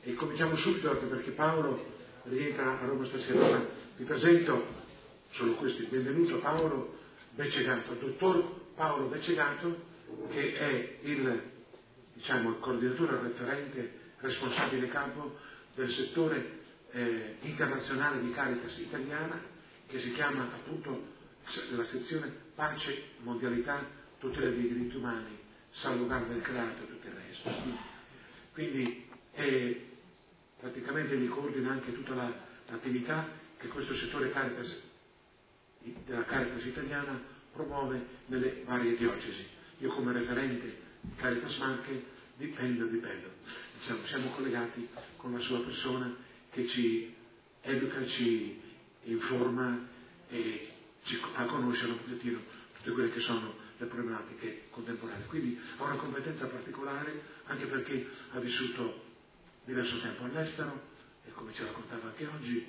E cominciamo subito anche perché Paolo rientra a Roma stasera. Allora, vi presento, solo questo, il benvenuto a Paolo Beccegato, dottor Paolo Beccegato, che è il coordinatore referente responsabile capo del settore internazionale di Caritas italiana, che si chiama appunto la sezione Pace, Mondialità, Tutela dei diritti umani, Salvaguardia del creato e tutto il resto. Quindi praticamente gli coordina anche tutta l'attività che questo settore Caritas, della Caritas italiana, promuove nelle varie diocesi. Io come referente di Caritas Marche dipendo. Diciamo, siamo collegati con la sua persona che ci educa, ci informa e ci fa conoscere un pochettino tutte quelle che sono le problematiche contemporanee. Quindi ha una competenza particolare anche perché ha vissuto diverso tempo all'estero e come ci raccontava anche oggi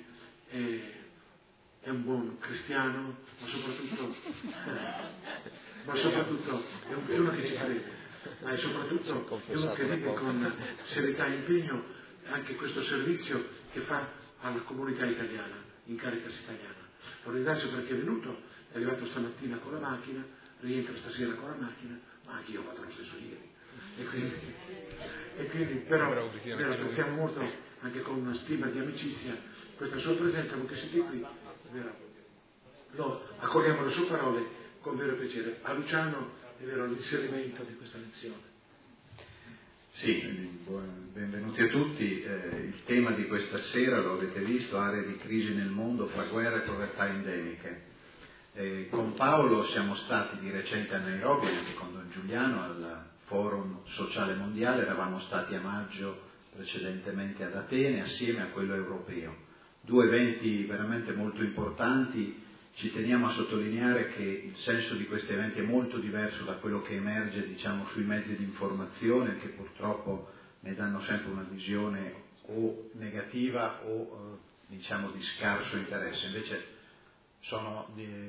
è un buon cristiano, ma soprattutto è uno che ci crede, ma è soprattutto è uno che vive con serietà e impegno anche questo servizio che fa alla comunità italiana, in Caritas italiana. Lo ringrazio perché è venuto, è arrivato stamattina con la macchina, rientra stasera con la macchina, ma anche io ho fatto lo stesso ieri. E quindi però apprezziamo molto anche con una stima di amicizia questa sua presenza, non che si qui, lo accogliamo le sue parole con vero piacere. A Luciano l'inserimento di questa lezione. Sì, benvenuti a tutti. Il tema di questa sera, lo avete visto, aree di crisi nel mondo fra guerre e povertà endemiche. Con Paolo siamo stati di recente a Nairobi, anche con Don Giuliano, al Forum Sociale Mondiale, eravamo stati a maggio precedentemente ad Atene assieme a quello europeo. 2 eventi veramente molto importanti. Ci teniamo a sottolineare che il senso di questi eventi è molto diverso da quello che emerge, diciamo, sui mezzi di informazione, che purtroppo ne danno sempre una visione o negativa o diciamo di scarso interesse. Invece sono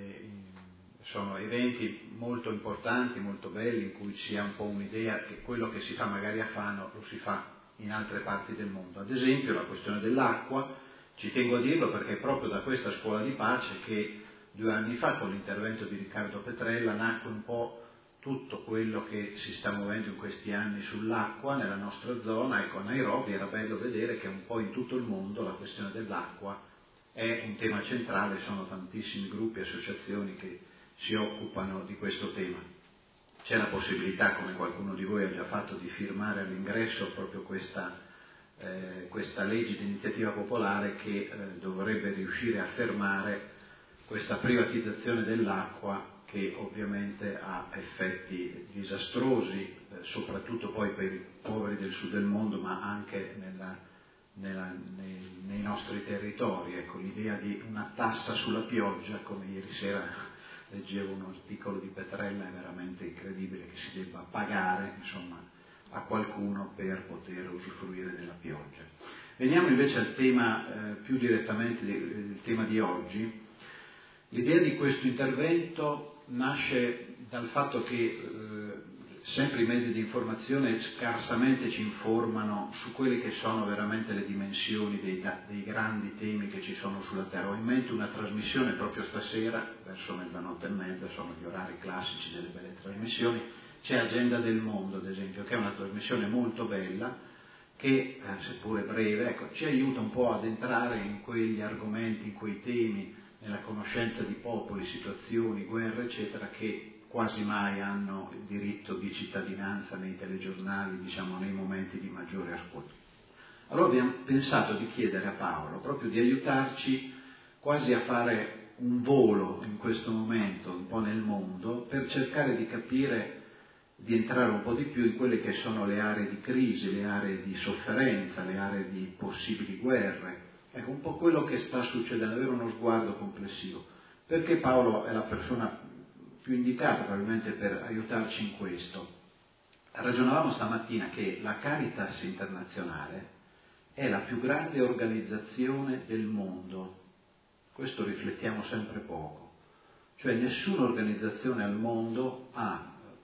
eventi molto importanti, molto belli, in cui si ha un po' un'idea che quello che si fa magari a Fano lo si fa in altre parti del mondo. Ad esempio la questione dell'acqua, ci tengo a dirlo perché è proprio da questa scuola di pace che 2 anni fa, con l'intervento di Riccardo Petrella, nacque un po' tutto quello che si sta muovendo in questi anni sull'acqua nella nostra zona. Ecco, a Nairobi era bello vedere che un po' in tutto il mondo la questione dell'acqua è un tema centrale, sono tantissimi gruppi e associazioni che si occupano di questo tema. C'è la possibilità, come qualcuno di voi ha già fatto, di firmare all'ingresso proprio questa legge di iniziativa popolare che dovrebbe riuscire a fermare questa privatizzazione dell'acqua che ovviamente ha effetti disastrosi, soprattutto poi per i poveri del sud del mondo, ma anche nei nostri territori. Ecco, l'idea di una tassa sulla pioggia, come ieri sera leggevo un articolo di Petrella, è veramente incredibile che si debba pagare, insomma, a qualcuno per poter usufruire della pioggia. Veniamo invece al tema, più direttamente il tema di oggi. L'idea di questo intervento nasce dal fatto che sempre i mezzi di informazione scarsamente ci informano su quelle che sono veramente le dimensioni dei grandi temi che ci sono sulla Terra. Ho in mente una trasmissione proprio stasera, verso 00:30, sono gli orari classici delle belle trasmissioni, c'è Agenda del Mondo, ad esempio, che è una trasmissione molto bella, che, seppure breve, ecco, ci aiuta un po' ad entrare in quegli argomenti, in quei temi, nella conoscenza di popoli, situazioni, guerre, eccetera, che quasi mai hanno il diritto di cittadinanza nei telegiornali, diciamo, nei momenti di maggiore ascolto. Allora abbiamo pensato di chiedere a Paolo proprio di aiutarci quasi a fare un volo in questo momento, un po' nel mondo, per cercare di capire, di entrare un po' di più in quelle che sono le aree di crisi, le aree di sofferenza, le aree di possibili guerre. Ecco, un po' quello che sta succedendo, avere uno sguardo complessivo, perché Paolo è la persona più indicata probabilmente per aiutarci in questo. Ragionavamo stamattina che la Caritas internazionale è la più grande organizzazione del mondo, questo riflettiamo sempre poco, cioè nessuna organizzazione al mondo ha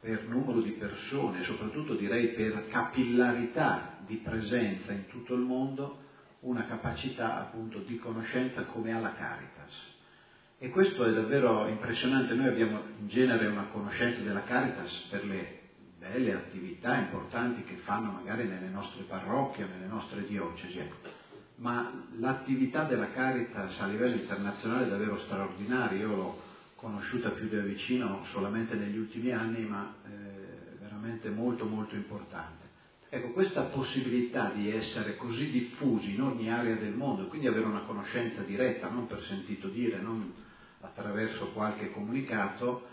per numero di persone, soprattutto direi per capillarità di presenza in tutto il mondo, una capacità appunto di conoscenza come ha la Caritas. E questo è davvero impressionante. Noi abbiamo in genere una conoscenza della Caritas per le belle attività importanti che fanno magari nelle nostre parrocchie, nelle nostre diocesi, ma l'attività della Caritas a livello internazionale è davvero straordinaria. Io l'ho conosciuta più da vicino solamente negli ultimi anni, ma veramente molto molto importante. Ecco, questa possibilità di essere così diffusi in ogni area del mondo, quindi avere una conoscenza diretta, non per sentito dire, non attraverso qualche comunicato,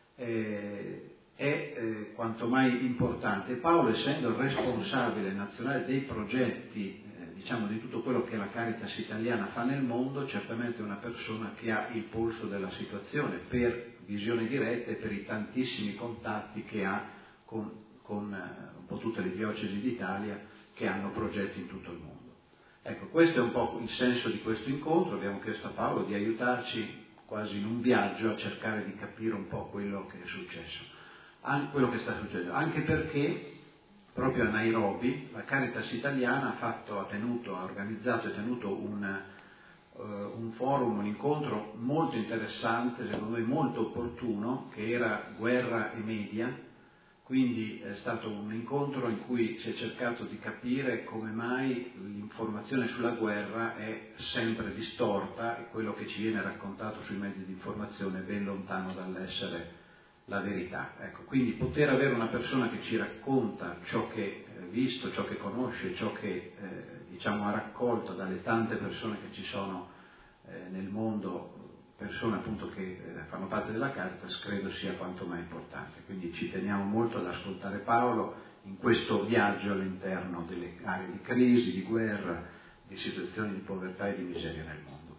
è quanto mai importante. Paolo, essendo il responsabile nazionale dei progetti, diciamo di tutto quello che la Caritas italiana fa nel mondo, certamente è una persona che ha il polso della situazione per visione diretta e per i tantissimi contatti che ha con un po' tutte le diocesi d'Italia che hanno progetti in tutto il mondo. Ecco, questo è un po' il senso di questo incontro. Abbiamo chiesto a Paolo di aiutarci quasi in un viaggio a cercare di capire un po' quello che è successo, quello che sta succedendo, anche perché proprio a Nairobi la Caritas italiana ha organizzato e tenuto un forum, un incontro molto interessante, secondo me molto opportuno, che era Guerra e Media. Quindi è stato un incontro in cui si è cercato di capire come mai l'informazione sulla guerra è sempre distorta e quello che ci viene raccontato sui mezzi di informazione è ben lontano dall'essere la verità. Ecco, quindi poter avere una persona che ci racconta ciò che ha visto, ciò che conosce, ciò che ha raccolto dalle tante persone che ci sono nel mondo, persone appunto che fanno parte della Caritas, credo sia quanto mai importante. Quindi ci teniamo molto ad ascoltare Paolo in questo viaggio all'interno delle aree di crisi, di guerra, di situazioni di povertà e di miseria nel mondo.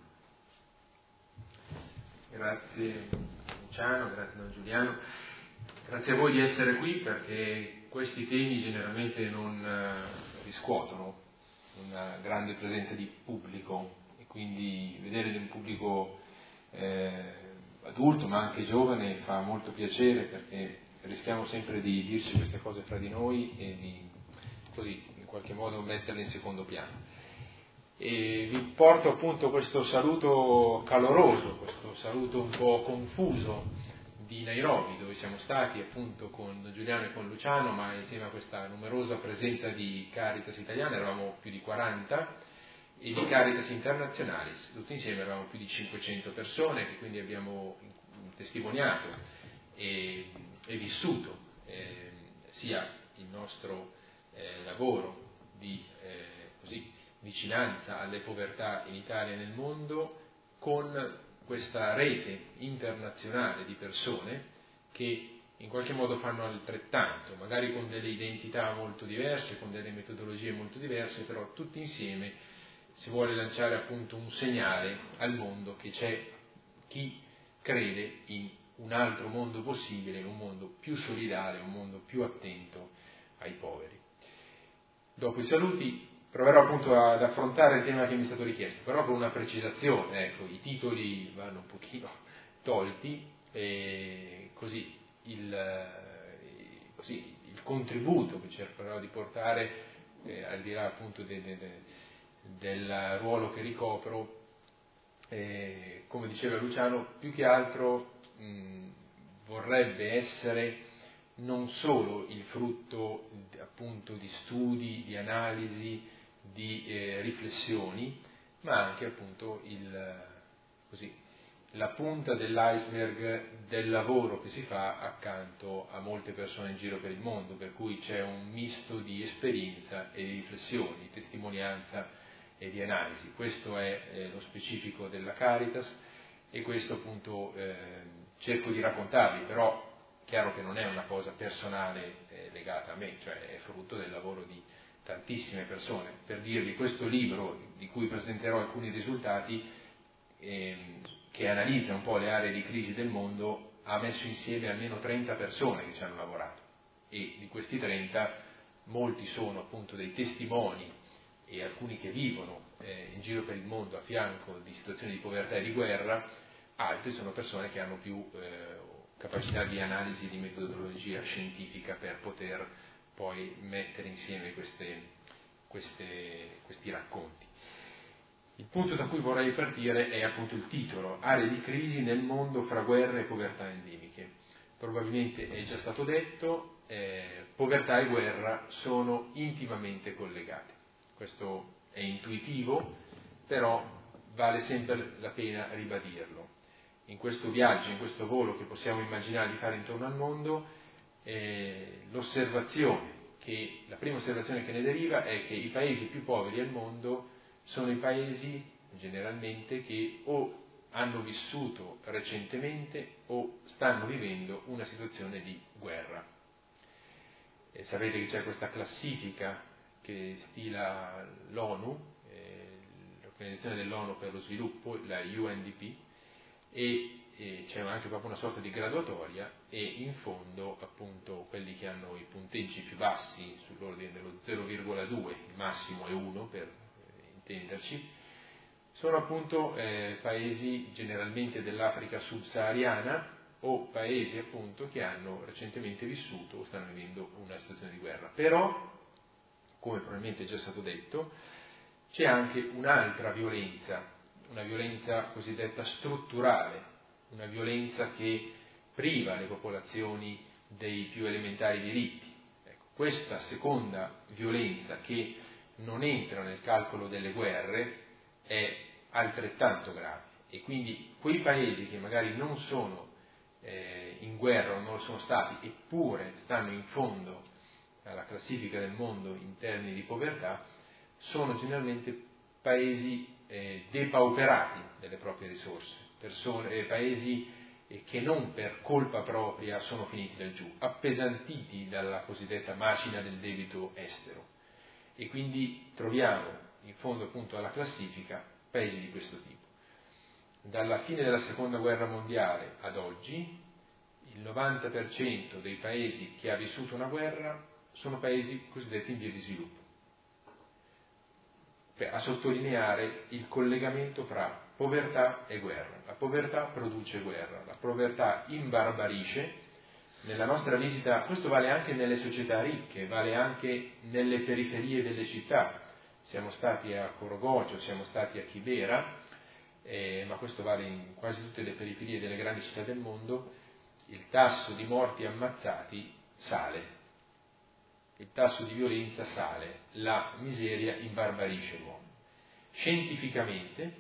Grazie Luciano, grazie Don Giuliano, grazie a voi di essere qui, perché questi temi generalmente non riscuotono una grande presenza di pubblico, e quindi vedere un pubblico adulto ma anche giovane fa molto piacere, perché rischiamo sempre di dirci queste cose fra di noi e di così in qualche modo metterle in secondo piano. E vi porto appunto questo saluto caloroso, questo saluto un po' confuso di Nairobi, dove siamo stati appunto con Giuliano e con Luciano, ma insieme a questa numerosa presenza di Caritas italiana eravamo più di 40, e di Caritas Internationalis, tutti insieme eravamo più di 500 persone, che quindi abbiamo testimoniato e vissuto sia il nostro lavoro di vicinanza alle povertà in Italia e nel mondo, con questa rete internazionale di persone che in qualche modo fanno altrettanto, magari con delle identità molto diverse, con delle metodologie molto diverse, però tutti insieme si vuole lanciare appunto un segnale al mondo che c'è chi crede in un altro mondo possibile, un mondo più solidale, un mondo più attento ai poveri. Dopo i saluti proverò appunto ad affrontare il tema che mi è stato richiesto, però con una precisazione, ecco, i titoli vanno un pochino tolti, e così il contributo che cercherò di portare, al di là appunto del ruolo che ricopro, come diceva Luciano, più che altro vorrebbe essere non solo il frutto appunto di studi, di analisi, di riflessioni, ma anche appunto la punta dell'iceberg del lavoro che si fa accanto a molte persone in giro per il mondo, per cui c'è un misto di esperienza e di riflessioni, di testimonianza e di analisi. Questo è lo specifico della Caritas, e questo appunto cerco di raccontarvi, però chiaro che non è una cosa personale legata a me, cioè è frutto del lavoro di tantissime persone. Per dirvi, questo libro, di cui presenterò alcuni risultati, che analizza un po' le aree di crisi del mondo, ha messo insieme almeno 30 persone che ci hanno lavorato, e di questi 30 molti sono appunto dei testimoni, e alcuni che vivono in giro per il mondo a fianco di situazioni di povertà e di guerra, altri sono persone che hanno più capacità di analisi e di metodologia scientifica per poter poi mettere insieme questi racconti. Il punto da cui vorrei partire è appunto il titolo, aree di crisi nel mondo fra guerre e povertà endemiche. Probabilmente è già stato detto, povertà e guerra sono intimamente collegate. Questo è intuitivo, però vale sempre la pena ribadirlo. In questo viaggio, in questo volo che possiamo immaginare di fare intorno al mondo, la prima osservazione che ne deriva è che i paesi più poveri al mondo sono i paesi generalmente che o hanno vissuto recentemente o stanno vivendo una situazione di guerra. Sapete che c'è questa classifica che stila l'ONU, l'Organizzazione dell'ONU per lo sviluppo, la UNDP, e c'è anche proprio una sorta di graduatoria, e in fondo appunto quelli che hanno i punteggi più bassi, sull'ordine dello 0,2, il massimo è 1 per intenderci, sono appunto paesi generalmente dell'Africa subsahariana o paesi appunto che hanno recentemente vissuto o stanno vivendo una situazione di guerra. Però, come probabilmente è già stato detto, c'è anche un'altra violenza, una violenza cosiddetta strutturale, una violenza che priva le popolazioni dei più elementari diritti. Ecco, questa seconda violenza, che non entra nel calcolo delle guerre, è altrettanto grave, e quindi quei paesi che magari non sono in guerra o non lo sono stati, eppure stanno in fondo alla classifica del mondo in termini di povertà, sono generalmente paesi depauperati delle proprie risorse, paesi che non per colpa propria sono finiti laggiù, appesantiti dalla cosiddetta macina del debito estero, e quindi troviamo in fondo appunto alla classifica paesi di questo tipo. Dalla fine della seconda guerra mondiale ad oggi il 90% dei paesi che ha vissuto una guerra sono paesi cosiddetti in via di sviluppo, a sottolineare il collegamento fra povertà e guerra. La povertà produce guerra, la povertà imbarbarisce. Nella nostra visita, questo vale anche nelle società ricche, vale anche nelle periferie delle città. Siamo stati a Korogocho, siamo stati a Kibera, ma questo vale in quasi tutte le periferie delle grandi città del mondo. Il tasso di morti ammazzati sale, il tasso di violenza sale, la miseria imbarbarisce l'uomo. Scientificamente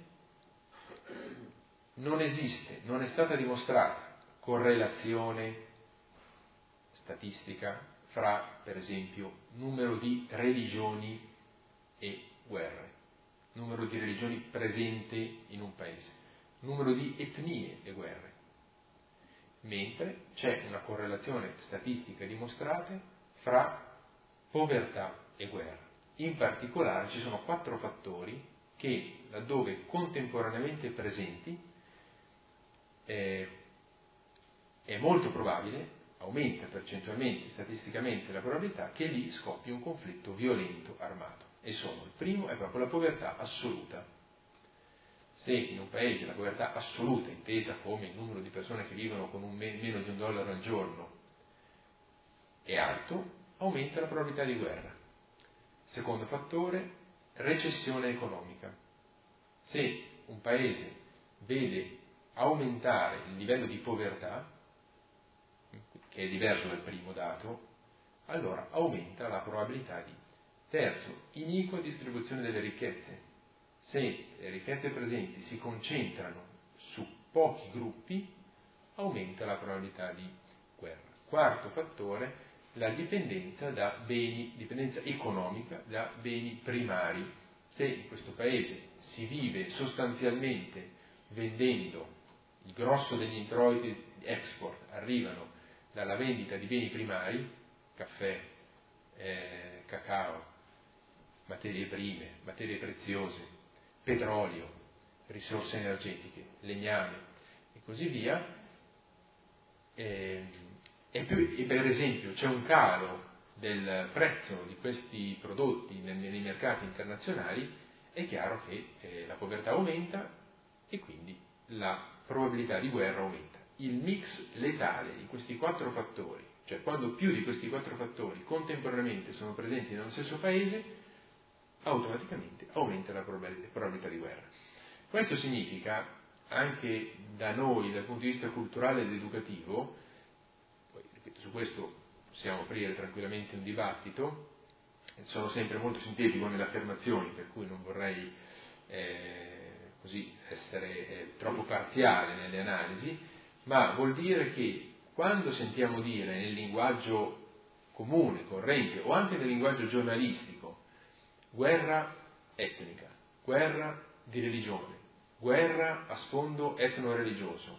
non esiste, non è stata dimostrata correlazione statistica fra, per esempio, numero di religioni e guerre, numero di religioni presenti in un paese, numero di etnie e guerre, mentre c'è una correlazione statistica dimostrata fra povertà e guerra. In particolare ci sono 4 fattori che, laddove contemporaneamente presenti, è molto probabile, aumenta percentualmente, statisticamente, la probabilità che lì scoppi un conflitto violento armato. E sono: il primo è proprio la povertà assoluta. Se in un paese la povertà assoluta, intesa come il numero di persone che vivono con meno di $1 al giorno, è alto, aumenta la probabilità di guerra. Secondo fattore, recessione economica. Se un paese vede aumentare il livello di povertà, che è diverso dal primo dato, allora aumenta la probabilità di. Terzo, iniqua distribuzione delle ricchezze. Se le ricchezze presenti si concentrano su pochi gruppi, aumenta la probabilità di guerra. Quarto fattore, la dipendenza economica da beni primari. Se in questo paese si vive sostanzialmente vendendo, il grosso degli introiti export arrivano dalla vendita di beni primari, caffè, cacao, materie prime, materie preziose, petrolio, risorse energetiche, legname e così via, e per esempio c'è un calo del prezzo di questi prodotti nei mercati internazionali, è chiaro che la povertà aumenta e quindi la probabilità di guerra aumenta. il mix letale di questi 4 fattori, cioè quando più di questi 4 fattori contemporaneamente sono presenti nello stesso paese, automaticamente aumenta la probabilità di guerra. Questo significa, anche da noi, dal punto di vista culturale ed educativo, poi ripeto, su questo possiamo aprire tranquillamente un dibattito, sono sempre molto sintetico nelle affermazioni, per cui non vorrei così essere troppo parziale nelle analisi, ma vuol dire che quando sentiamo dire nel linguaggio comune, corrente, o anche nel linguaggio giornalistico, guerra etnica, guerra di religione, guerra a sfondo etno-religioso,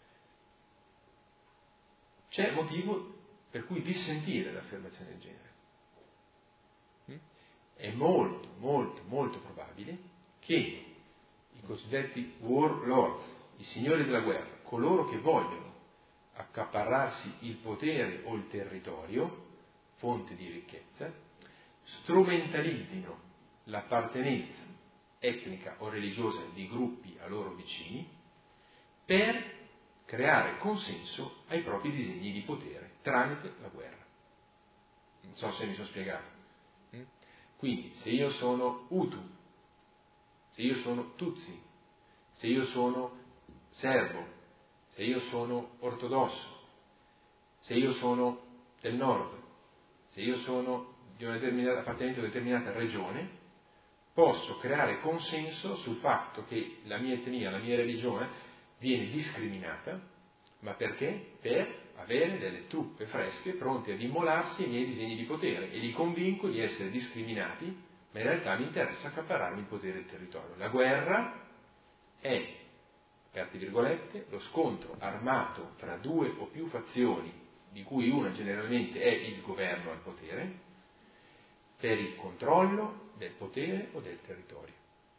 c'è motivo per cui dissentire da affermazioni del genere. È molto, molto, molto probabile che i cosiddetti warlords, i signori della guerra, coloro che vogliono accaparrarsi il potere o il territorio, fonte di ricchezza, strumentalizzino l'appartenenza etnica o religiosa di gruppi a loro vicini per creare consenso ai propri disegni di potere tramite la guerra. Non so se mi sono spiegato. Quindi, se io sono Hutu, se io sono Tutsi, se io sono serbo, se io sono ortodosso, se io sono del nord, se io sono di una appartenente a una determinata regione, posso creare consenso sul fatto che la mia etnia, la mia religione viene discriminata, ma perché? Per avere delle truppe fresche pronte ad immolarsi ai miei disegni di potere, e li convinco di essere discriminati, ma in realtà mi interessa accaparrarmi il potere del territorio. La guerra è, aperte virgolette, lo scontro armato tra 2 o più fazioni, di cui una generalmente è il governo al potere, per il controllo del potere o del territorio,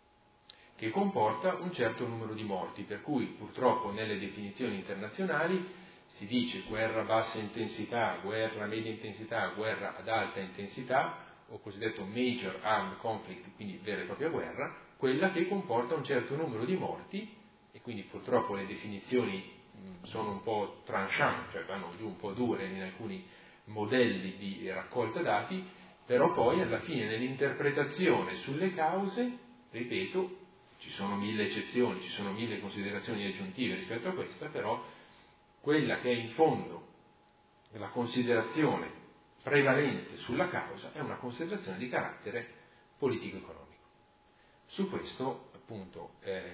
che comporta un certo numero di morti, per cui purtroppo nelle definizioni internazionali si dice guerra a bassa intensità, guerra a media intensità, guerra ad alta intensità, o cosiddetto major armed conflict, quindi vera e propria guerra, quella che comporta un certo numero di morti, e quindi purtroppo le definizioni sono un po' tranchant, cioè vanno giù un po' dure in alcuni modelli di raccolta dati, però poi alla fine nell'interpretazione sulle cause, ripeto, ci sono 1000 eccezioni, ci sono 1000 considerazioni aggiuntive rispetto a questa, però quella che è in fondo la considerazione prevalente sulla causa è una considerazione di carattere politico-economico. Su questo, appunto,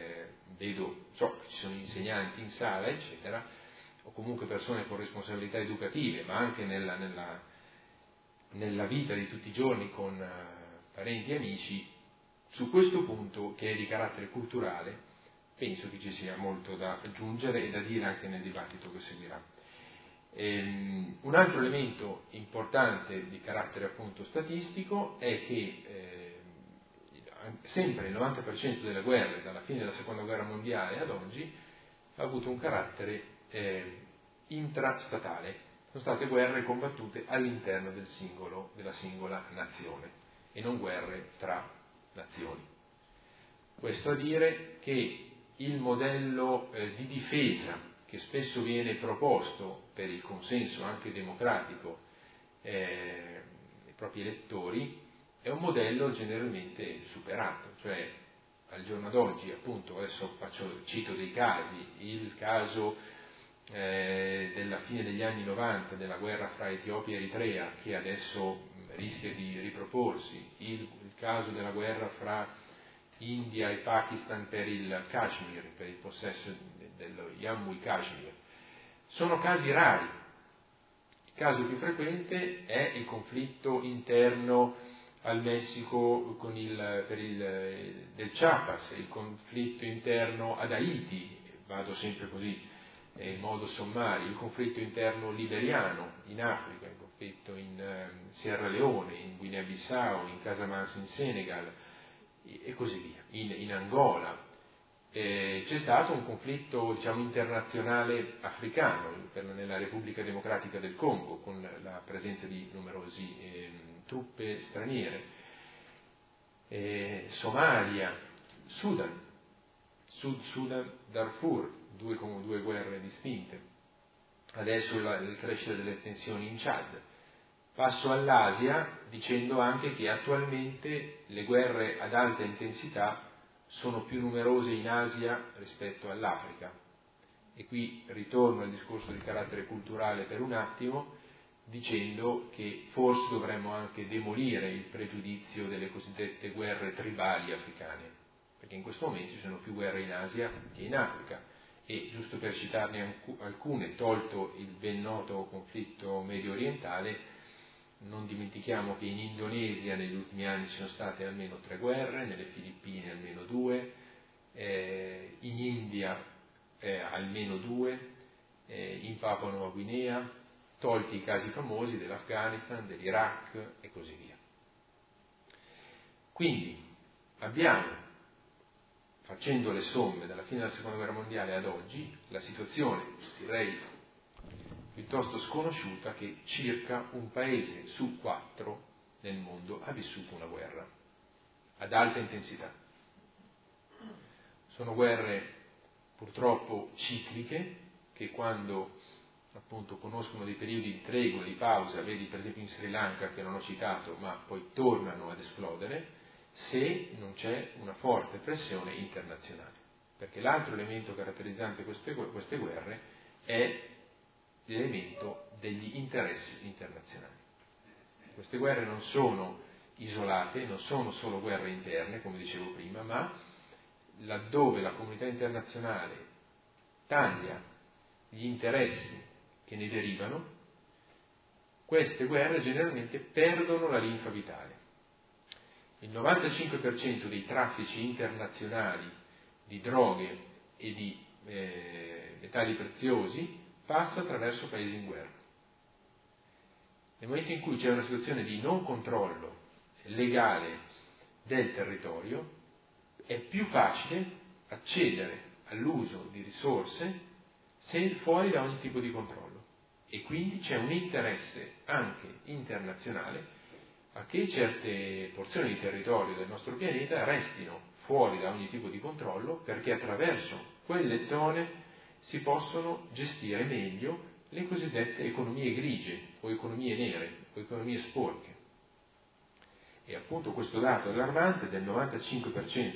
so che ci sono insegnanti in sala, eccetera, o comunque persone con responsabilità educative, ma anche nella vita di tutti i giorni con parenti e amici, su questo punto, che è di carattere culturale, penso che ci sia molto da aggiungere e da dire anche nel dibattito che seguirà. Un altro elemento importante di carattere appunto statistico è che sempre il 90% delle guerre, dalla fine della seconda guerra mondiale ad oggi, ha avuto un carattere intrastatale. Sono state guerre combattute all'interno della singola nazione e non guerre tra nazioni. Questo a dire che il modello di difesa che spesso viene proposto per il consenso anche democratico dei propri elettori è un modello generalmente superato, cioè al giorno d'oggi, appunto, adesso cito dei casi, il caso della fine degli anni 90 della guerra fra Etiopia e Eritrea, che adesso rischia di riproporsi, il caso della guerra fra India e Pakistan per il Kashmir, per il possesso dello Jammu Kashmir, sono casi rari. Il caso più frequente è il conflitto interno al Messico del Chiapas, il conflitto interno ad Haiti, vado sempre così in modo sommario, il conflitto interno liberiano in Africa, il conflitto in Sierra Leone, in Guinea-Bissau, in Casamance in Senegal e così via, in Angola. C'è stato un conflitto, diciamo, internazionale africano nella Repubblica Democratica del Congo, con la presenza di numerose truppe straniere, Somalia, Sudan, Sud Sudan, Darfur, due guerre distinte, adesso la crescita delle tensioni in Chad. Passo all'Asia dicendo anche che attualmente le guerre ad alta intensità sono più numerose in Asia rispetto all'Africa. E qui ritorno al discorso di carattere culturale per un attimo, dicendo che forse dovremmo anche demolire il pregiudizio delle cosiddette guerre tribali africane, perché in questo momento ci sono più guerre in Asia che in Africa. E giusto per citarne alcune, tolto il ben noto conflitto medio orientale, non dimentichiamo che in Indonesia negli ultimi anni ci sono state almeno 3 guerre, nelle Filippine almeno 2, in India almeno 2, in Papua Nuova Guinea, tolti i casi famosi dell'Afghanistan, dell'Iraq e così via. Quindi abbiamo, facendo le somme dalla fine della Seconda Guerra Mondiale ad oggi, la situazione, direi, piuttosto sconosciuta, che circa un paese su 4 nel mondo ha vissuto una guerra ad alta intensità. Sono guerre purtroppo cicliche, che quando appunto conoscono dei periodi di tregua, di pausa, vedi per esempio in Sri Lanka, che non ho citato, ma poi tornano ad esplodere, se non c'è una forte pressione internazionale. Perché l'altro elemento caratterizzante queste guerre è l'elemento degli interessi internazionali. Queste guerre non sono isolate, non sono solo guerre interne, come dicevo prima, ma laddove la comunità internazionale taglia gli interessi che ne derivano, queste guerre generalmente perdono la linfa vitale. Il 95% dei traffici internazionali di droghe e di metalli preziosi passa attraverso paesi in guerra. Nel momento in cui c'è una situazione di non controllo legale del territorio, è più facile accedere all'uso di risorse fuori da ogni tipo di controllo, e quindi c'è un interesse anche internazionale a che certe porzioni di territorio del nostro pianeta restino fuori da ogni tipo di controllo, perché attraverso quelle zone si possono gestire meglio le cosiddette economie grigie o economie nere o economie sporche. E appunto questo dato allarmante del 95%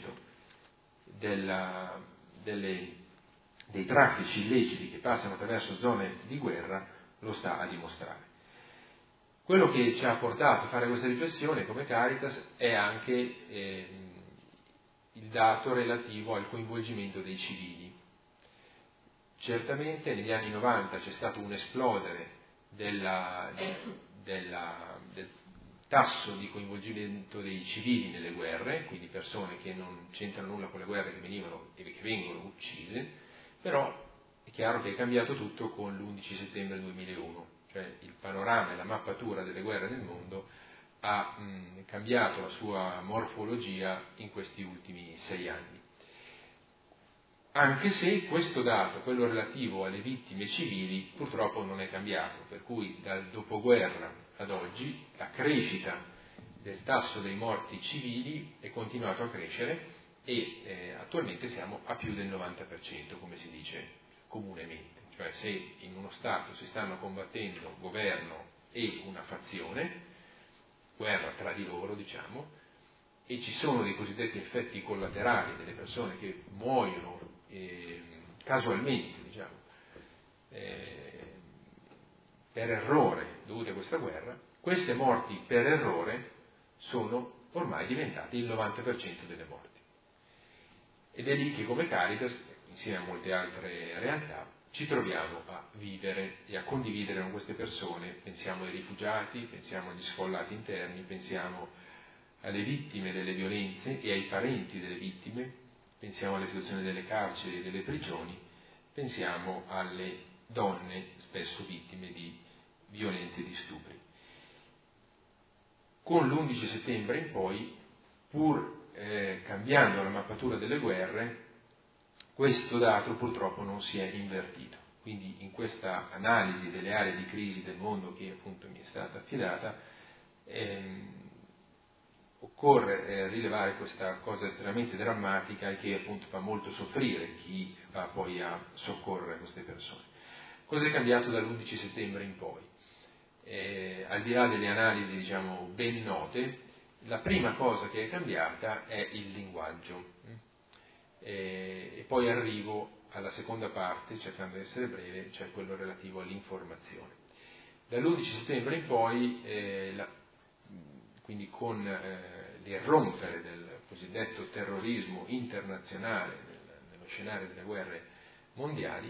dei traffici illeciti che passano attraverso zone di guerra lo sta a dimostrare. Quello che ci ha portato a fare questa riflessione come Caritas è anche il dato relativo al coinvolgimento dei civili. Certamente negli anni 90 c'è stato un esplodere del tasso di coinvolgimento dei civili nelle guerre, quindi persone che non c'entrano nulla con le guerre che vengono uccise, però è chiaro che è cambiato tutto con l'11 settembre 2001, cioè il panorama e la mappatura delle guerre nel mondo ha cambiato la sua morfologia in questi ultimi 6 anni. Anche se questo dato, quello relativo alle vittime civili, purtroppo non è cambiato, per cui dal dopoguerra ad oggi la crescita del tasso dei morti civili è continuato a crescere e attualmente siamo a più del 90%, come si dice comunemente. Cioè se in uno Stato si stanno combattendo governo e una fazione, guerra tra di loro diciamo, e ci sono dei cosiddetti effetti collaterali delle persone che muoiono casualmente, diciamo, per errore dovute a questa guerra, queste morti per errore sono ormai diventate il 90% delle morti. Ed è lì che come Caritas, insieme a molte altre realtà, ci troviamo a vivere e a condividere con queste persone. Pensiamo ai rifugiati, pensiamo agli sfollati interni, pensiamo alle vittime delle violenze e ai parenti delle vittime, pensiamo alle situazioni delle carceri e delle prigioni, pensiamo alle donne spesso vittime di violenze e di stupri. Con l'11 settembre in poi, pur cambiando la mappatura delle guerre, questo dato purtroppo non si è invertito. Quindi in questa analisi delle aree di crisi del mondo che appunto mi è stata affidata, occorre rilevare questa cosa estremamente drammatica e che appunto fa molto soffrire chi va poi a soccorrere queste persone. Cosa è cambiato dall'11 settembre in poi? Al di là delle analisi, diciamo, ben note, la prima cosa che è cambiata è il linguaggio. E poi arrivo alla seconda parte, cercando di essere breve, cioè quello relativo all'informazione. Dall'11 settembre in poi, quindi con l'irrompere del cosiddetto terrorismo internazionale nello scenario delle guerre mondiali,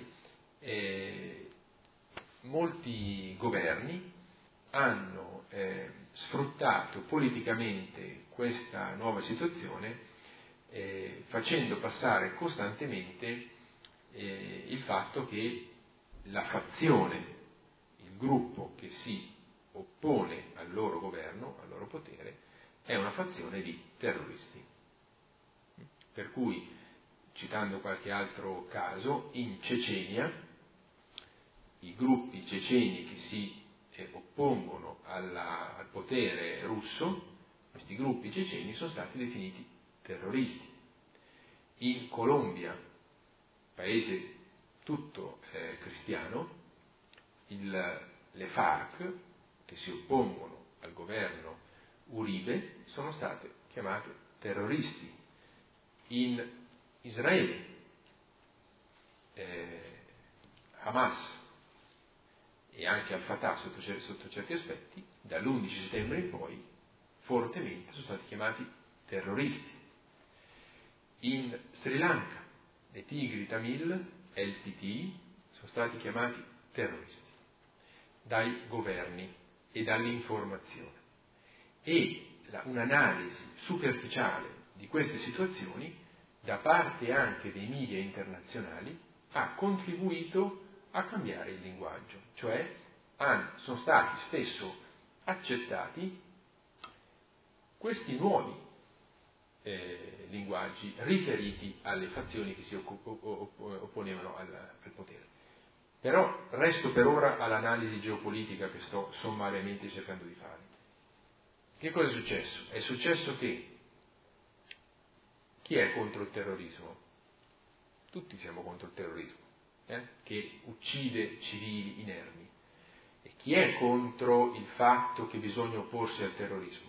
molti governi hanno sfruttato politicamente questa nuova situazione, facendo passare costantemente il fatto che la fazione, il gruppo che si oppone al loro governo, al loro potere, è una fazione di terroristi. Per cui, citando qualche altro caso, in Cecenia, i gruppi ceceni che si oppongono al potere russo, questi gruppi ceceni sono stati definiti terroristi. In Colombia, paese tutto cristiano, le FARC, che si oppongono al governo Uribe, sono state chiamate terroristi. In Israele, Hamas e anche Al-Fatah sotto certi aspetti, dall'11 settembre in poi, fortemente sono stati chiamati terroristi. In Sri Lanka, le Tigri Tamil, LTT, sono stati chiamati terroristi dai governi e dall'informazione. E un'analisi superficiale di queste situazioni, da parte anche dei media internazionali, ha contribuito a cambiare il linguaggio, cioè sono stati spesso accettati questi nuovi linguaggi riferiti alle fazioni che si opponevano al potere. Però resto per ora all'analisi geopolitica che sto sommariamente cercando di fare. Che cosa è successo? È successo che chi è contro il terrorismo? Tutti siamo contro il terrorismo, che uccide civili inermi. E chi è contro il fatto che bisogna opporsi al terrorismo?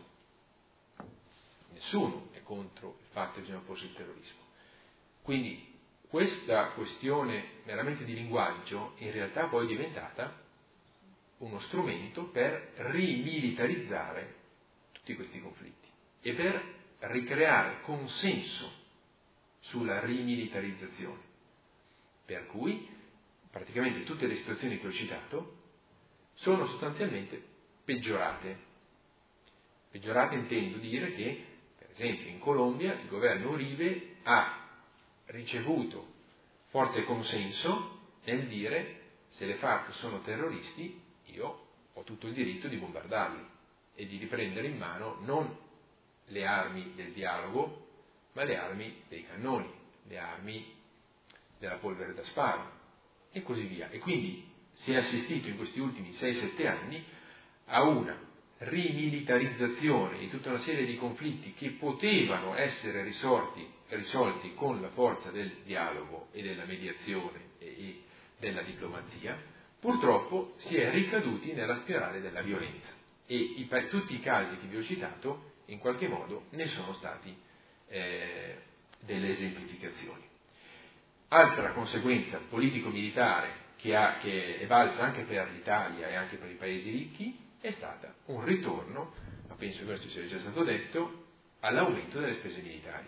Nessuno è contro il fatto che bisogna opporsi al terrorismo. Quindi questa questione meramente di linguaggio in realtà poi è diventata uno strumento per rimilitarizzare tutti questi conflitti e per ricreare consenso sulla rimilitarizzazione. Per cui praticamente tutte le situazioni che ho citato sono sostanzialmente peggiorate. Peggiorate intendo dire che, per esempio, in Colombia il governo Uribe ha ricevuto forte consenso nel dire: se le FARC sono terroristi, io ho tutto il diritto di bombardarli e di riprendere in mano non le armi del dialogo, ma le armi dei cannoni, le armi della polvere da sparo e così via. E quindi si è assistito in questi ultimi 6-7 anni a una rimilitarizzazione di tutta una serie di conflitti che potevano essere risolti con la forza del dialogo e della mediazione e della diplomazia. Purtroppo si è ricaduti nella spirale della violenza e tutti i casi che vi ho citato in qualche modo ne sono stati delle esemplificazioni. Altra conseguenza politico-militare che è valsa anche per l'Italia e anche per i paesi ricchi è stata un ritorno, ma penso che questo sia già stato detto, all'aumento delle spese militari.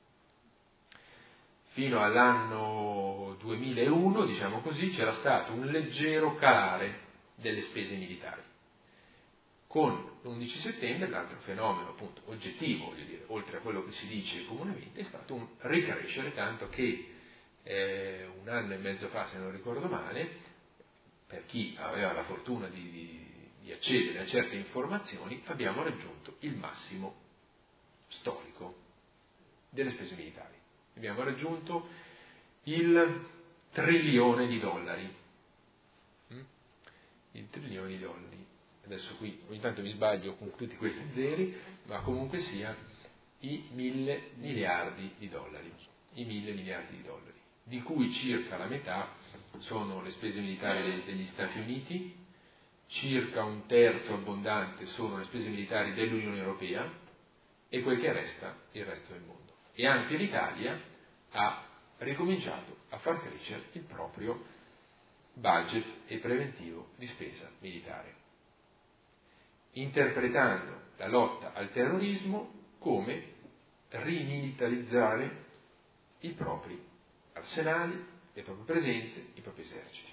Fino all'anno 2001, diciamo così, c'era stato un leggero calare delle spese militari. Con l'11 settembre l'altro fenomeno appunto oggettivo, voglio dire, oltre a quello che si dice comunemente, è stato un ricrescere, tanto che 1 anno e mezzo fa, se non ricordo male, per chi aveva la fortuna di accedere a certe informazioni, abbiamo raggiunto il massimo storico delle spese militari. Abbiamo raggiunto il $1 trilione. Il $1 trilione. Adesso qui ogni tanto mi sbaglio con tutti questi zeri, ma comunque sia i $1.000 miliardi. I $1.000 miliardi. di cui circa la metà sono le spese militari degli Stati Uniti, circa un terzo abbondante sono le spese militari dell'Unione Europea e quel che resta il resto del mondo. E anche l'Italia ha ricominciato a far crescere il proprio budget e preventivo di spesa militare, interpretando la lotta al terrorismo come rimilitarizzare i propri arsenali, le proprie presenze, i propri eserciti.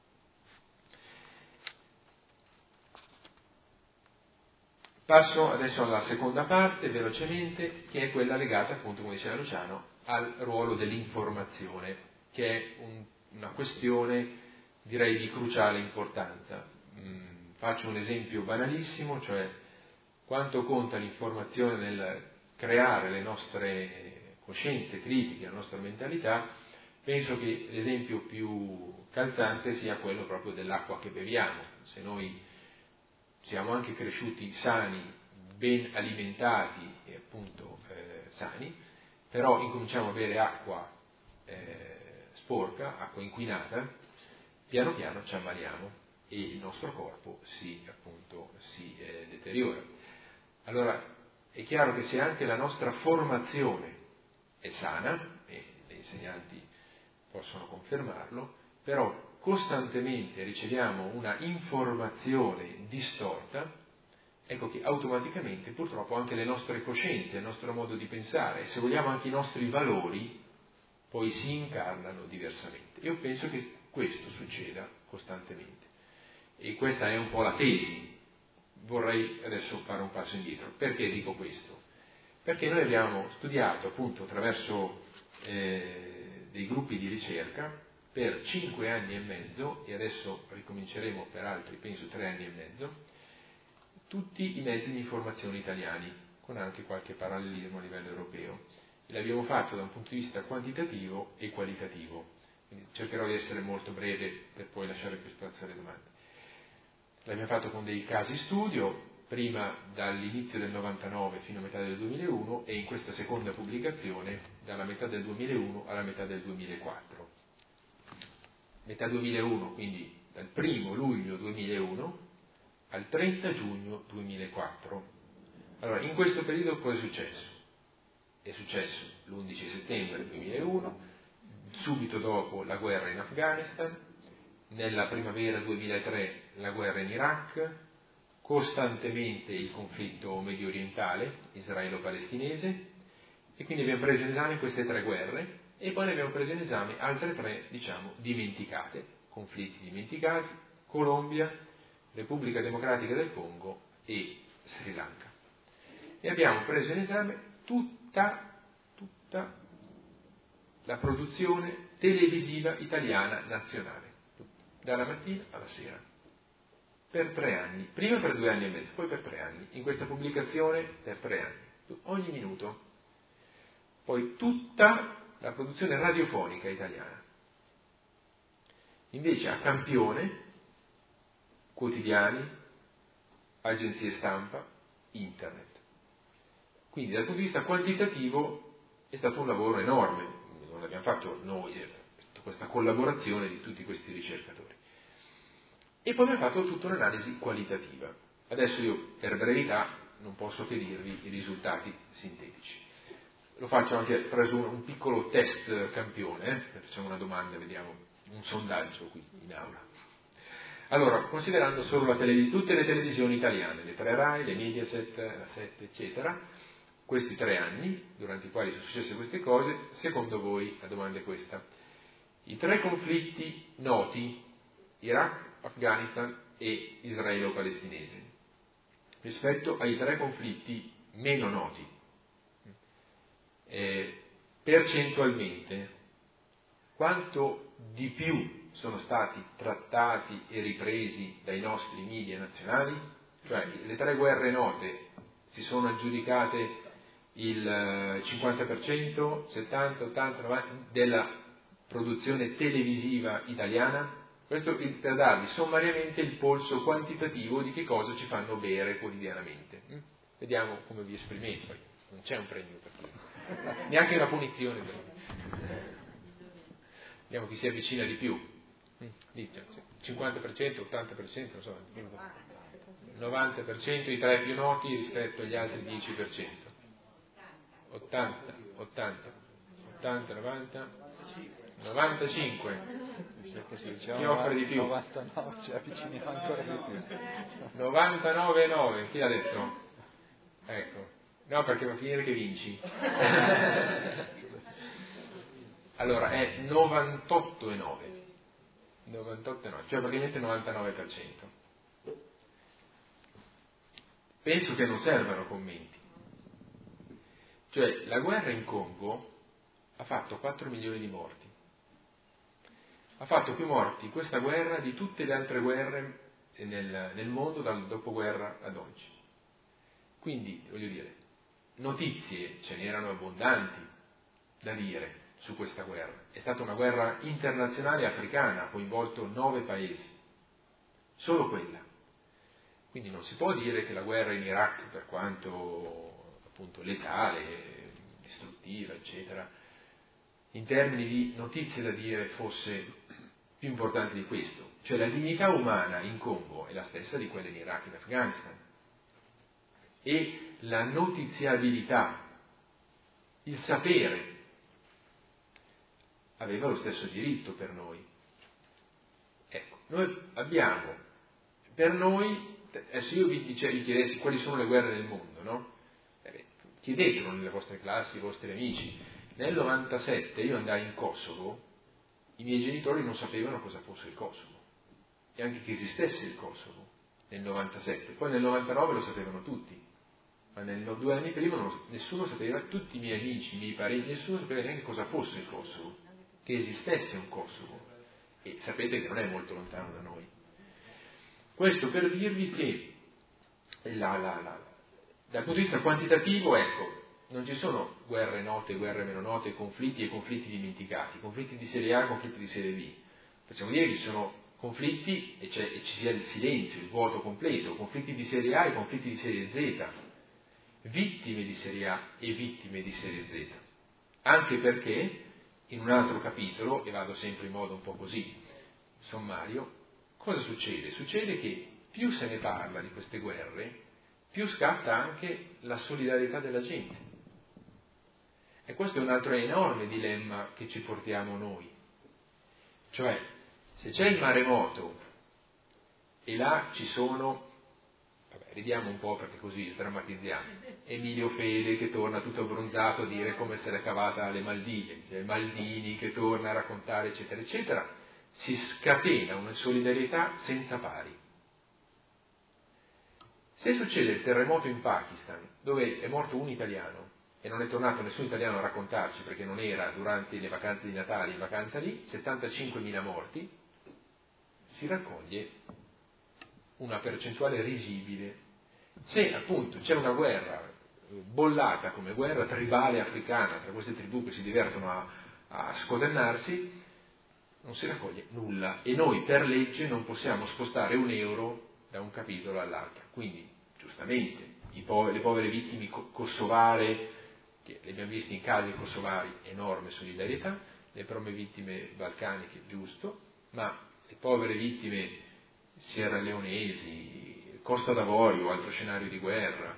Passo adesso alla seconda parte, velocemente, che è quella legata, appunto, come diceva Luciano, al ruolo dell'informazione, che è una questione, direi, di cruciale importanza. Faccio un esempio banalissimo, cioè quanto conta l'informazione nel creare le nostre coscienze critiche, la nostra mentalità. Penso che l'esempio più calzante sia quello proprio dell'acqua che beviamo. Se noi siamo anche cresciuti sani, ben alimentati e appunto sani, però incominciamo a bere acqua sporca, acqua inquinata, piano piano ci ammaliamo e il nostro corpo si deteriora. Allora è chiaro che se anche la nostra formazione è sana, e gli insegnanti possono confermarlo, però costantemente riceviamo una informazione distorta, ecco che automaticamente purtroppo anche le nostre coscienze, il nostro modo di pensare e se vogliamo anche i nostri valori poi si incarnano diversamente. Io penso che questo succeda costantemente e questa è un po' la tesi. Vorrei adesso fare un passo indietro. Perché dico questo? Perché noi abbiamo studiato appunto attraverso dei gruppi di ricerca per 5 anni e mezzo, e adesso ricominceremo per altri, penso 3 anni e mezzo, tutti i mezzi di informazione italiani, con anche qualche parallelismo a livello europeo. E l'abbiamo fatto da un punto di vista quantitativo e qualitativo. Quindi cercherò di essere molto breve per poi lasciare più spazio alle domande. L'abbiamo fatto con dei casi studio, prima dall'inizio del 99 fino a metà del 2001 e in questa seconda pubblicazione dalla metà del 2001 alla metà del 2004. Metà 2001, quindi dal 1 luglio 2001 al 30 giugno 2004. Allora, in questo periodo cosa è successo? È successo l'11 settembre 2001, subito dopo la guerra in Afghanistan, nella primavera 2003 la guerra in Iraq, costantemente il conflitto medio orientale, israelo-palestinese, e quindi abbiamo preso in esame queste 3 guerre e poi ne abbiamo preso in esame altre 3, dimenticate, conflitti dimenticati, Colombia, Repubblica Democratica del Congo e Sri Lanka. E abbiamo preso in esame tutta la produzione televisiva italiana nazionale, dalla mattina alla sera, per 3 anni, prima per 2 anni e mezzo, poi per 3 anni, in questa pubblicazione per 3 anni, ogni minuto, poi tutta la produzione radiofonica italiana. Invece a campione, quotidiani, agenzie stampa, internet. Quindi dal punto di vista quantitativo è stato un lavoro enorme, non l'abbiamo fatto noi, questa collaborazione di tutti questi ricercatori. E poi abbiamo fatto tutta un'analisi qualitativa. Adesso io per brevità non posso che dirvi i risultati sintetici. Lo faccio anche attraverso un piccolo test campione, facciamo una domanda, vediamo, un sondaggio qui in aula. Allora, considerando solo tutte le televisioni italiane, le 3 Rai, le Mediaset, la 7, eccetera, questi 3 anni, durante i quali sono successe queste cose, secondo voi la domanda è questa. I 3 conflitti noti, Iraq, Afghanistan e israelo-palestinese, rispetto ai 3 conflitti meno noti, percentualmente, quanto di più sono stati trattati e ripresi dai nostri media nazionali? Cioè le 3 guerre note si sono aggiudicate il 50%, 70, 80, 90 della produzione televisiva italiana? Questo per darvi sommariamente il polso quantitativo di che cosa ci fanno bere quotidianamente. Vediamo come vi esprimete, poi non c'è un premio per questo, neanche una punizione. Vediamo chi si avvicina di più. 50%, 80%, non so, 90% i 3 più noti rispetto agli altri 10%. 80, 90, 95. Chi offre di più? 99, ci avviciniamo ancora di più. 99,9, chi l'ha detto? Ecco, no, perché va a finire che vinci. Allora è 98,9, cioè praticamente il 99%. Penso che non servano commenti. Cioè la guerra in Congo ha fatto 4 milioni di morti. Ha fatto più morti questa guerra di tutte le altre guerre nel mondo dal dopoguerra ad oggi. Quindi, voglio dire, notizie ce n'erano abbondanti da dire su questa guerra. È stata una guerra internazionale africana, ha coinvolto 9 paesi, solo quella. Quindi non si può dire che la guerra in Iraq, per quanto appunto letale, distruttiva, eccetera, in termini di notizie da dire fosse più importante di questo. Cioè la dignità umana in Congo è la stessa di quella in Iraq e in Afghanistan. E la notiziabilità, il sapere, aveva lo stesso diritto per noi. Ecco, noi abbiamo, per noi, adesso io vi chiedessi quali sono le guerre nel mondo, no? Chiedetelo nelle vostre classi, ai vostri amici. Nel 97 io andai in Kosovo, i miei genitori non sapevano cosa fosse il Kosovo, e anche che esistesse il Kosovo, nel 97. Poi nel 99 lo sapevano tutti, ma 2 anni prima nessuno sapeva, tutti i miei amici, i miei parenti, nessuno sapeva neanche cosa fosse il Kosovo, che esistesse un Kosovo. E sapete che non è molto lontano da noi. Questo per dirvi che dal punto di vista quantitativo, ecco, non ci sono guerre note, guerre meno note, conflitti e conflitti dimenticati, conflitti di serie A, conflitti di serie B. Possiamo dire che ci sono conflitti e ci sia il silenzio, il vuoto completo, conflitti di serie A e conflitti di serie Z, vittime di serie A e vittime di serie Z. Anche perché, in un altro capitolo, e vado sempre in modo un po' così sommario, cosa succede? Succede che più se ne parla di queste guerre, più scatta anche la solidarietà della gente. E questo è un altro enorme dilemma che ci portiamo noi. Cioè, se c'è il maremoto e là ci sono, ridiamo un po' perché così sdrammatizziamo, Emilio Fede che torna tutto abbronzato a dire come se l'è cavata alle Maldive, cioè Maldini che torna a raccontare eccetera eccetera, si scatena una solidarietà senza pari. Se succede il terremoto in Pakistan, dove è morto un italiano e non è tornato nessun italiano a raccontarci perché non era durante le vacanze di Natale in vacanza lì, 75.000 morti, si raccoglie una percentuale risibile. Se appunto c'è una guerra bollata come guerra tribale africana tra queste tribù che si divertono a scodennarsi, non si raccoglie nulla e noi per legge non possiamo spostare un euro da un capitolo all'altro. Quindi, giustamente, le povere vittime kosovare, che le abbiamo viste in casi kosovari, enorme solidarietà, le proprie vittime balcaniche, giusto, ma le povere vittime sierraleonesi, Costa d'Avorio, altro scenario di guerra,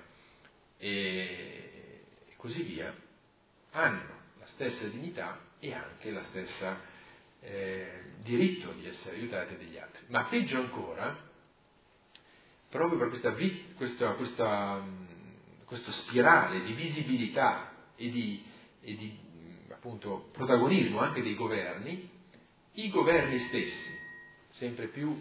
e così via, hanno la stessa dignità e anche la stessa diritto di essere aiutati degli altri. Ma peggio ancora, proprio per questa spirale di visibilità e di appunto protagonismo anche dei governi, i governi stessi sempre più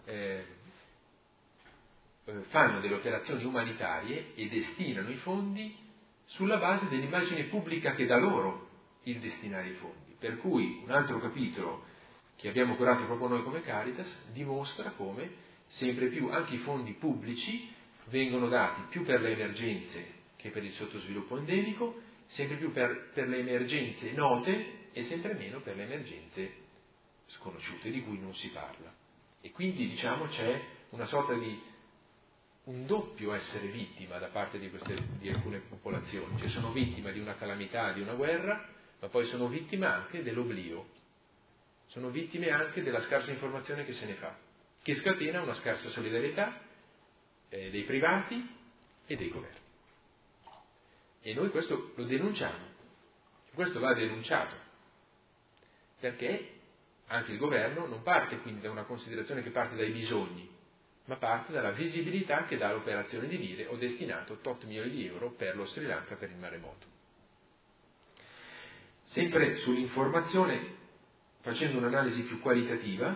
fanno delle operazioni umanitarie e destinano i fondi sulla base dell'immagine pubblica che dà loro il destinare i fondi. Per cui un altro capitolo che abbiamo curato proprio noi come Caritas dimostra come sempre più anche i fondi pubblici vengono dati più per le emergenze che per il sottosviluppo endemico, sempre più per le emergenze note e sempre meno per le emergenze sconosciute di cui non si parla. E quindi diciamo c'è una sorta di un doppio essere vittima da parte di alcune popolazioni, cioè sono vittima di una calamità, di una guerra, ma poi sono vittima anche dell'oblio, sono vittime anche della scarsa informazione che se ne fa, che scatena una scarsa solidarietà dei privati e dei governi. E noi questo lo denunciamo, questo va denunciato, perché anche il governo non parte quindi da una considerazione che parte dai bisogni, ma parte dalla visibilità che dà l'operazione di dire ho destinato 8 milioni di euro per lo Sri Lanka per il maremoto. Sempre sull'informazione, facendo un'analisi più qualitativa,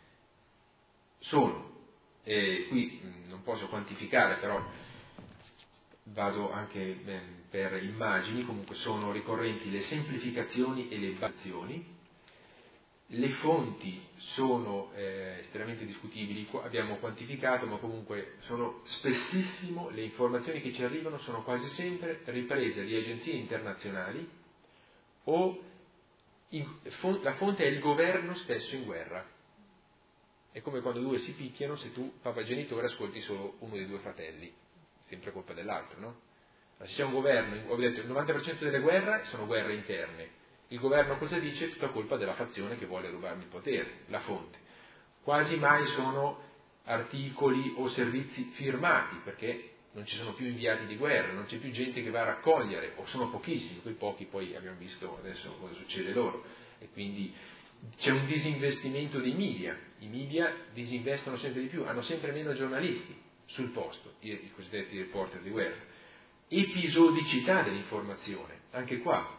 qui non posso quantificare, però vado anche per immagini, comunque sono ricorrenti le semplificazioni e le variazioni. Le fonti sono estremamente discutibili, abbiamo quantificato, ma comunque sono spessissimo, le informazioni che ci arrivano sono quasi sempre riprese di agenzie internazionali o la fonte è il governo stesso in guerra. È come quando due si picchiano, se tu, papà genitore, ascolti solo uno dei due fratelli, sempre colpa dell'altro, no? Ma se c'è un governo, ho detto il 90% delle guerre sono guerre interne. Il governo cosa dice? È tutta colpa della fazione che vuole rubarmi il potere, la fonte. Quasi mai sono articoli o servizi firmati, perché non ci sono più inviati di guerra, non c'è più gente che va a raccogliere, o sono pochissimi, quei pochi poi abbiamo visto adesso cosa succede loro, e quindi c'è un disinvestimento dei media, i media disinvestono sempre di più, hanno sempre meno giornalisti sul posto, i cosiddetti reporter di guerra. Episodicità dell'informazione, anche qua,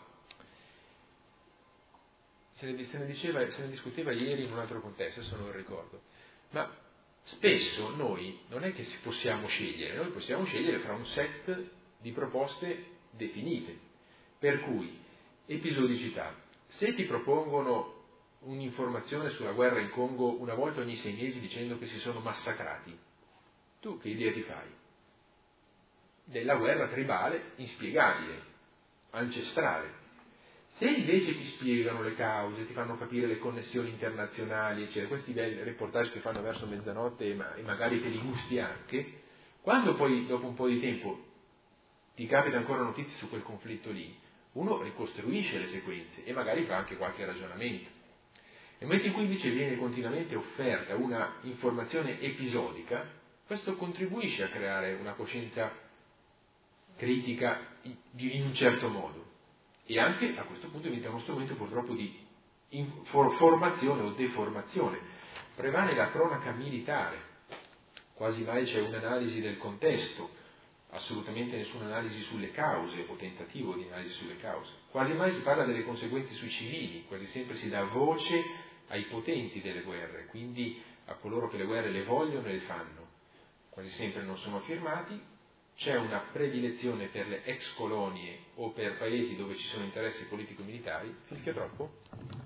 se ne discuteva ieri in un altro contesto, adesso non lo ricordo, ma spesso noi non è che possiamo scegliere, noi possiamo scegliere fra un set di proposte definite, per cui episodicità, se ti propongono un'informazione sulla guerra in Congo una volta ogni 6 mesi dicendo che si sono massacrati, tu che idea ti fai? Della guerra tribale inspiegabile, ancestrale. Se invece ti spiegano le cause, ti fanno capire le connessioni internazionali, eccetera, questi belli reportage che fanno verso mezzanotte e magari te li gusti anche, quando poi dopo un po' di tempo ti capita ancora notizie su quel conflitto lì, uno ricostruisce le sequenze e magari fa anche qualche ragionamento. Nel momento in cui invece viene continuamente offerta una informazione episodica, questo contribuisce a creare una coscienza critica in un certo modo. E anche a questo punto diventa uno strumento purtroppo di formazione o deformazione. Prevale la cronaca militare, quasi mai c'è un'analisi del contesto, assolutamente nessuna analisi sulle cause o tentativo di analisi sulle cause. Quasi mai si parla delle conseguenze sui civili, quasi sempre si dà voce ai potenti delle guerre, quindi a coloro che le guerre le vogliono e le fanno. Quasi sempre non sono firmati. C'è una predilezione per le ex colonie o per paesi dove ci sono interessi politico-militari. Fischia troppo?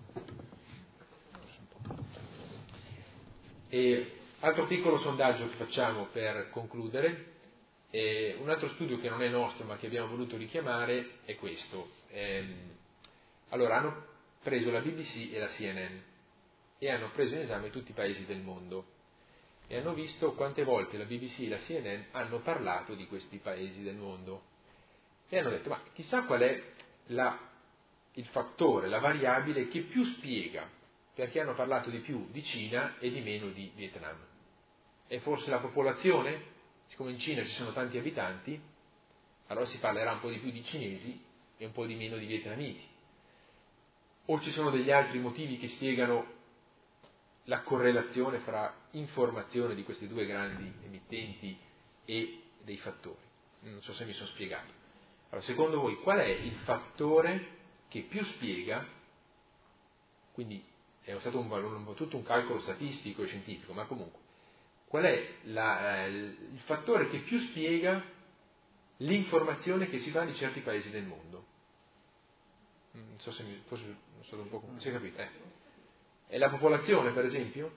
E altro piccolo sondaggio che facciamo per concludere. Un altro studio che non è nostro ma che abbiamo voluto richiamare è questo. Allora, hanno preso la BBC e la CNN e hanno preso in esame tutti i paesi del mondo. E hanno visto quante volte la BBC e la CNN hanno parlato di questi paesi del mondo e hanno detto ma chissà qual è il fattore, la variabile che più spiega perché hanno parlato di più di Cina e di meno di Vietnam. È forse la popolazione? Siccome in Cina ci sono tanti abitanti, allora si parlerà un po' di più di cinesi e un po' di meno di vietnamiti. O ci sono degli altri motivi che spiegano la correlazione fra informazione di questi due grandi emittenti e dei fattori. Non so se mi sono spiegato. Allora, secondo voi qual è il fattore che più spiega, quindi è stato tutto un calcolo statistico e scientifico, ma comunque, qual è il fattore che più spiega l'informazione che si fa di certi paesi del mondo? Non so se forse non so un po', si è capito? È la popolazione, per esempio?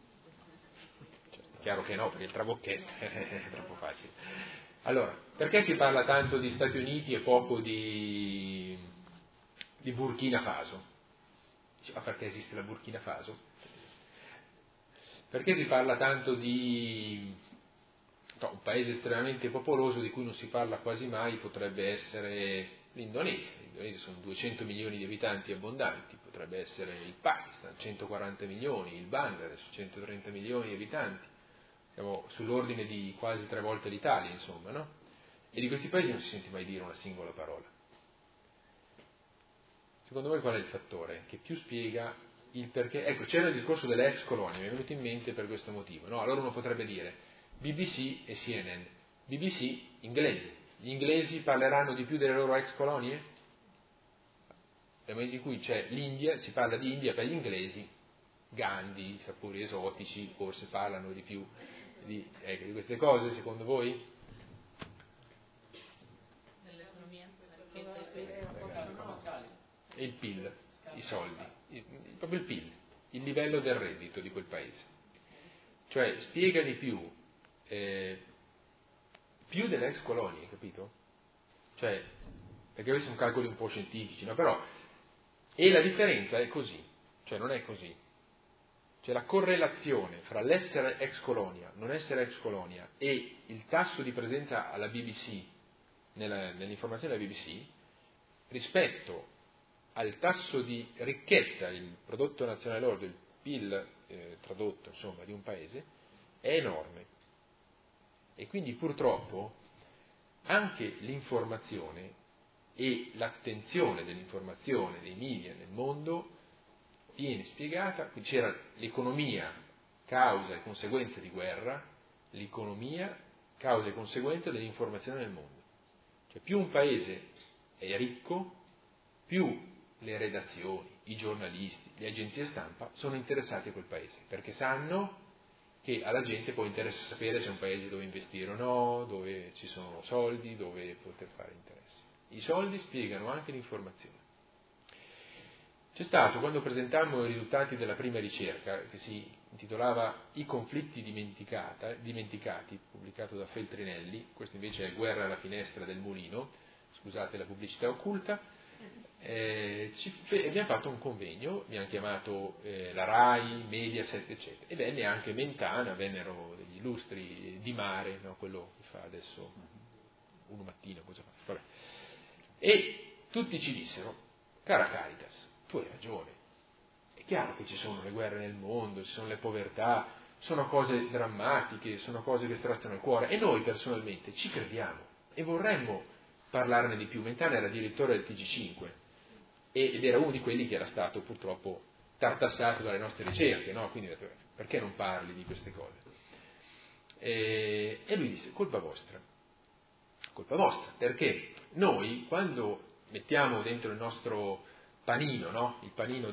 È chiaro che no, perché il trabocchetto è troppo facile. Allora, perché si parla tanto di Stati Uniti e poco di Burkina Faso? Ma perché esiste la Burkina Faso? Perché si parla tanto di un paese estremamente popoloso di cui non si parla quasi mai, potrebbe essere l'Indonesia. L'Indonesia sono 200 milioni di abitanti abbondanti, potrebbe essere il Pakistan, 140 milioni, il Bangladesh, 130 milioni di abitanti, siamo sull'ordine di quasi 3 volte l'Italia, insomma, no? E di questi paesi non si sente mai dire una singola parola. Secondo voi qual è il fattore che più spiega il perché? Ecco, c'era il discorso delle ex colonie, mi è venuto in mente per questo motivo, no? Allora uno potrebbe dire BBC e CNN. BBC inglesi. Gli inglesi parleranno di più delle loro ex colonie? Nel momento in cui c'è l'India, si parla di India per gli inglesi, Gandhi, sapori esotici, forse parlano di più di queste cose, secondo voi? Il PIL, i soldi, proprio il PIL, il livello del reddito di quel paese. Cioè spiega di più delle ex colonie, capito? Cioè, perché questi sono calcoli un po' scientifici, no? Però, e la differenza è così, cioè non è così. Cioè la correlazione fra l'essere ex colonia, non essere ex colonia e il tasso di presenza alla BBC, nell'informazione della BBC, rispetto al tasso di ricchezza, il prodotto nazionale lordo, il PIL tradotto, insomma, di un paese, è enorme. E quindi purtroppo anche l'informazione e l'attenzione dell'informazione, dei media nel mondo, viene spiegata, qui c'era l'economia, causa e conseguenza di guerra, l'economia, causa e conseguenza dell'informazione nel mondo. Cioè più un paese è ricco, più le redazioni, i giornalisti, le agenzie stampa sono interessati a quel paese, perché sanno che alla gente può interessare sapere se è un paese dove investire o no, dove ci sono soldi, dove poter fare interessi. I soldi spiegano anche l'informazione. C'è stato, quando presentammo i risultati della prima ricerca, che si intitolava I conflitti dimenticati, pubblicato da Feltrinelli, questo invece è Guerra alla finestra del mulino, scusate la pubblicità occulta, abbiamo fatto un convegno, mi hanno chiamato la RAI, Mediaset, eccetera, e venne anche Mentana, vennero degli illustri Di Mare, no, quello che fa adesso Uno Mattino, cosa fa? Vabbè. E tutti ci dissero, cara Caritas, tu hai ragione, è chiaro che ci sono le guerre nel mondo, ci sono le povertà, sono cose drammatiche, sono cose che straziano il cuore, e noi personalmente ci crediamo e vorremmo parlarne di più. Mentana era direttore del TG5 ed era uno di quelli che era stato purtroppo tartassato dalle nostre ricerche, no? Quindi perché non parli di queste cose? E lui disse, colpa vostra, perché noi quando mettiamo dentro il nostro panino, no? Il panino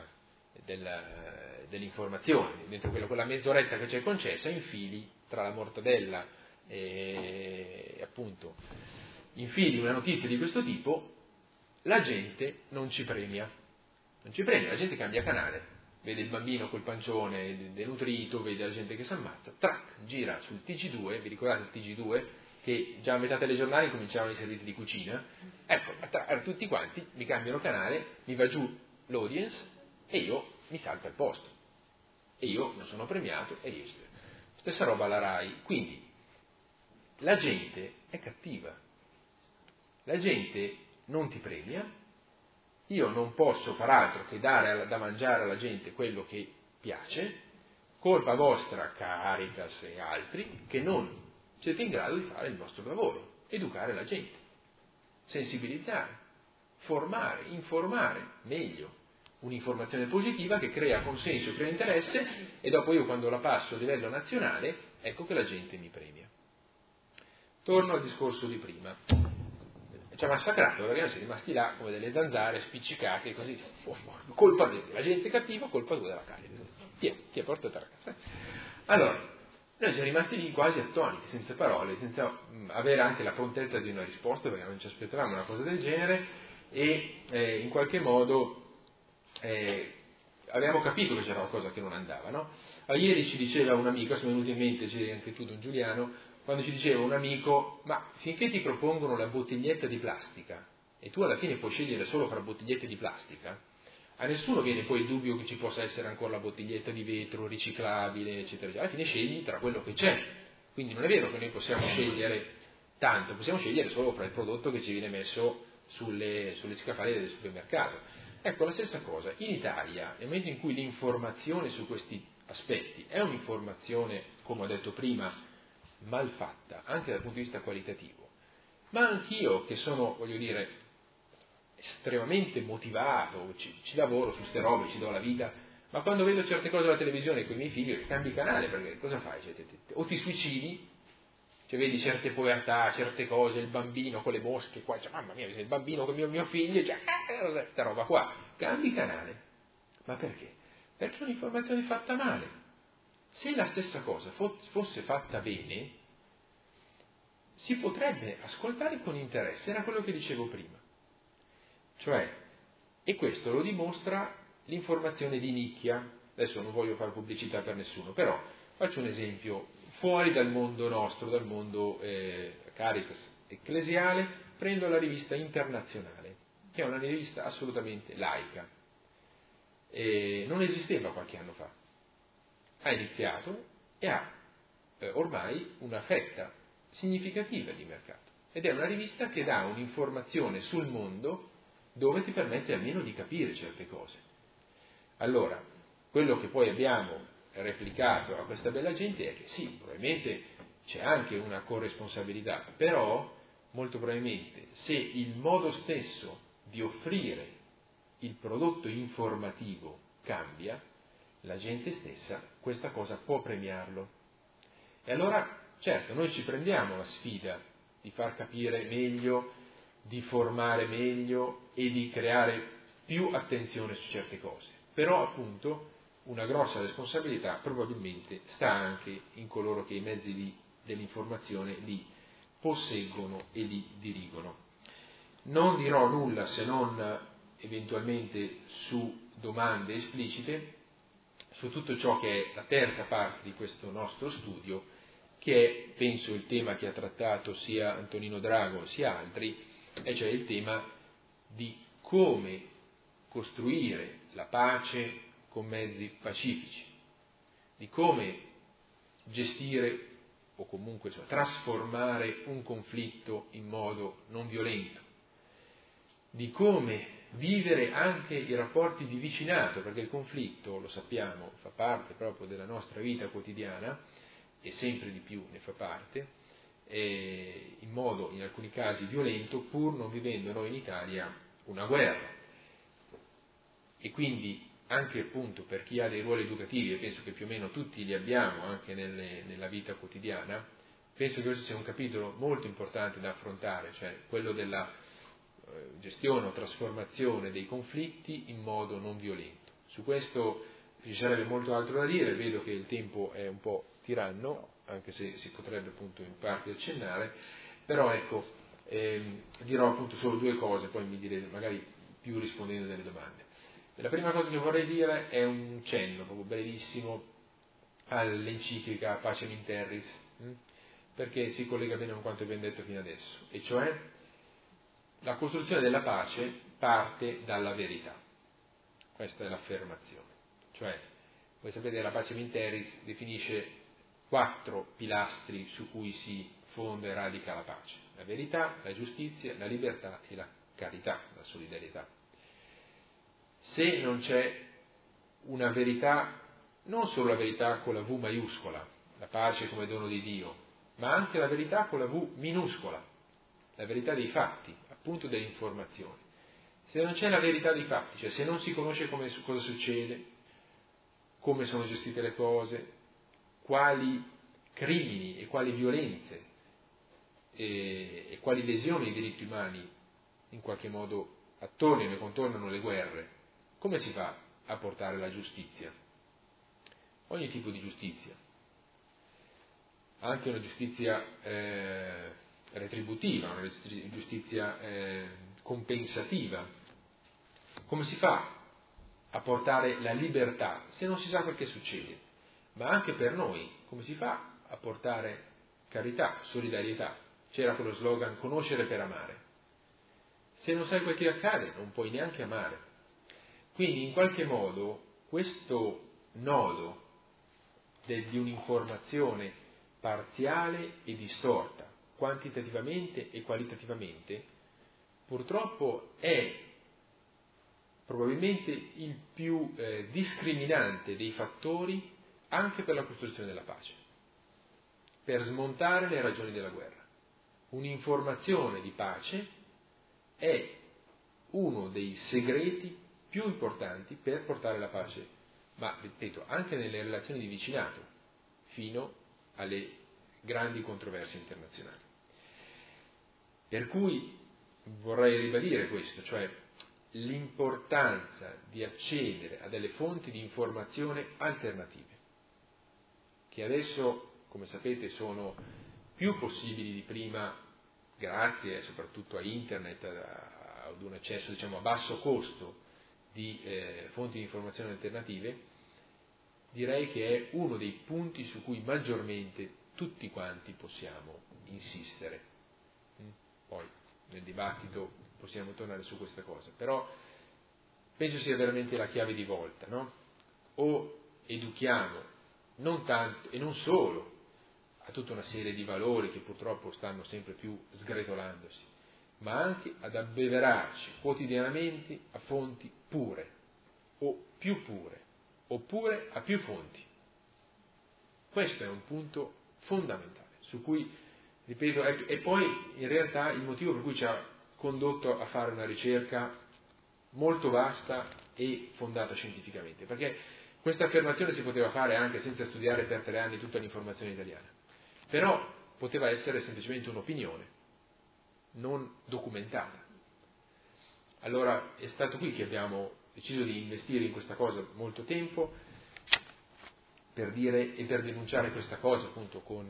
dell'informazione, dentro quella mezz'oretta che ci è concessa, infili tra la mortadella e appunto infili una notizia di questo tipo, la gente non ci premia, la gente cambia canale, vede il bambino col pancione denutrito, vede la gente che si ammazza, trac, gira sul TG2, vi ricordate il TG2? Che già a metà telegiornali cominciavano i servizi di cucina, ecco, tutti quanti mi cambiano canale, mi va giù l'audience e io mi salto al posto, e io non sono premiato, e io stessa roba alla RAI. Quindi la gente è cattiva, la gente non ti premia, io non posso far altro che dare da mangiare alla gente quello che piace, colpa vostra, Caritas e altri, che non siete in grado di fare il vostro lavoro, educare la gente, sensibilizzare, formare, informare meglio, un'informazione positiva che crea consenso, crea interesse, e dopo io quando la passo a livello nazionale, ecco che la gente mi premia. Torno al discorso di prima. Ci ha massacrato perché noi siamo rimasti là come delle zanzare spiccicate e così, colpa della gente cattiva, colpa tua della Caritas. Ti è portata a casa. Allora, noi siamo rimasti lì quasi attoniti, senza parole, senza avere anche la prontezza di una risposta, perché non ci aspettavamo una cosa del genere, e in qualche modo avevamo capito che c'era qualcosa che non andava, no? Ieri ci diceva un amico, sono venuto in mente, c'eri anche tu, Don Giuliano, quando ci diceva un amico, ma finché ti propongono la bottiglietta di plastica, e tu alla fine puoi scegliere solo fra bottigliette di plastica, a nessuno viene poi il dubbio che ci possa essere ancora la bottiglietta di vetro riciclabile, eccetera, eccetera. Alla fine scegli tra quello che c'è. Quindi non è vero che noi possiamo scegliere tanto, possiamo scegliere solo fra il prodotto che ci viene messo sulle scaffali del supermercato. Ecco, la stessa cosa, in Italia, nel momento in cui l'informazione su questi aspetti è un'informazione, come ho detto prima, mal fatta, anche dal punto di vista qualitativo, ma anch'io che sono, voglio dire, estremamente motivato, ci lavoro su ste robe, ci do la vita, ma quando vedo certe cose alla televisione con i miei figli, cambi canale, perché cosa fai? O ti suicidi, cioè vedi certe povertà, certe cose, il bambino con le mosche qua, cioè, mamma mia, il bambino con mio figlio, cioè, sta roba qua, cambi canale. Ma perché? Perché è un'informazione fatta male. Se la stessa cosa fosse fatta bene, si potrebbe ascoltare con interesse, era quello che dicevo prima. Cioè, e questo lo dimostra l'informazione di nicchia. Adesso non voglio fare pubblicità per nessuno, però faccio un esempio fuori dal mondo nostro, dal mondo Caritas ecclesiale, prendo la rivista Internazionale, che è una rivista assolutamente laica. Non esisteva qualche anno fa. Ha iniziato e ha ormai una fetta significativa di mercato. Ed è una rivista che dà un'informazione sul mondo dove ti permette almeno di capire certe cose. Allora, quello che poi abbiamo replicato a questa bella gente è che sì, probabilmente c'è anche una corresponsabilità, però molto probabilmente se il modo stesso di offrire il prodotto informativo cambia, la gente stessa questa cosa può premiarlo. E allora, certo, noi ci prendiamo la sfida di far capire meglio, di formare meglio e di creare più attenzione su certe cose. Però, appunto, una grossa responsabilità probabilmente sta anche in coloro che i mezzi dell'informazione li posseggono e li dirigono. Non dirò nulla se non eventualmente su domande esplicite, su tutto ciò che è la terza parte di questo nostro studio, che è, penso, il tema che ha trattato sia Antonino Drago sia altri, e cioè il tema di come costruire la pace con mezzi pacifici, di come gestire o comunque trasformare un conflitto in modo non violento, di come vivere anche i rapporti di vicinato, perché il conflitto, lo sappiamo, fa parte proprio della nostra vita quotidiana e sempre di più ne fa parte, in modo in alcuni casi violento, pur non vivendo noi in Italia una guerra. E quindi anche appunto per chi ha dei ruoli educativi, e penso che più o meno tutti li abbiamo anche nella vita quotidiana, penso che questo sia un capitolo molto importante da affrontare, cioè quello della gestione o trasformazione dei conflitti in modo non violento. Su questo ci sarebbe molto altro da dire, vedo che il tempo è un po' tiranno, anche se si potrebbe appunto in parte accennare, però ecco, dirò appunto solo due cose, poi mi direte magari più rispondendo delle domande. La prima cosa che vorrei dire è un cenno, proprio brevissimo, all'enciclica Pacem in Terris, perché si collega bene con quanto abbiamo detto fino adesso, e cioè la costruzione della pace parte dalla verità. Questa è l'affermazione. Cioè, voi sapete che la Pacem in Terris definisce 4 pilastri su cui si fonda e radica la pace: la verità, la giustizia, la libertà e la carità, la solidarietà. Se non c'è una verità, non solo la verità con la V maiuscola, la pace come dono di Dio, ma anche la verità con la V minuscola, la verità dei fatti, appunto delle informazioni. Se non c'è la verità dei fatti, cioè se non si conosce cosa succede, come sono gestite le cose, quali crimini e quali violenze e quali lesioni ai diritti umani in qualche modo attornano e contornano le guerre, come si fa a portare la giustizia? Ogni tipo di giustizia, anche una giustizia retributiva, una giustizia compensativa. Come si fa a portare la libertà se non si sa quel che succede? Ma anche per noi, come si fa a portare carità, solidarietà? C'era quello slogan conoscere per amare. Se non sai quel che accade non puoi neanche amare. Quindi in qualche modo questo nodo di un'informazione parziale e distorta, quantitativamente e qualitativamente, purtroppo è probabilmente il più discriminante dei fattori anche per la costruzione della pace, per smontare le ragioni della guerra. Un'informazione di pace è uno dei segreti più importanti per portare la pace, ma ripeto, anche nelle relazioni di vicinato, fino alle grandi controversie internazionali. Per cui vorrei ribadire questo, cioè l'importanza di accedere a delle fonti di informazione alternative, che adesso, come sapete, sono più possibili di prima, grazie soprattutto a internet, ad un accesso a basso costo di fonti di informazione alternative. Direi che è uno dei punti su cui maggiormente tutti quanti possiamo insistere. Poi nel dibattito possiamo tornare su questa cosa, però penso sia veramente la chiave di volta, no? O educhiamo non tanto e non solo a tutta una serie di valori che purtroppo stanno sempre più sgretolandosi, ma anche ad abbeverarci quotidianamente a fonti pure o più pure, oppure a più fonti. Questo è un punto fondamentale, su cui, ripeto, e poi in realtà il motivo per cui ci ha condotto a fare una ricerca molto vasta e fondata scientificamente, perché questa affermazione si poteva fare anche senza studiare per 3 anni tutta l'informazione italiana, però poteva essere semplicemente un'opinione non documentata. Allora è stato qui che abbiamo deciso di investire in questa cosa molto tempo, per dire e per denunciare questa cosa appunto con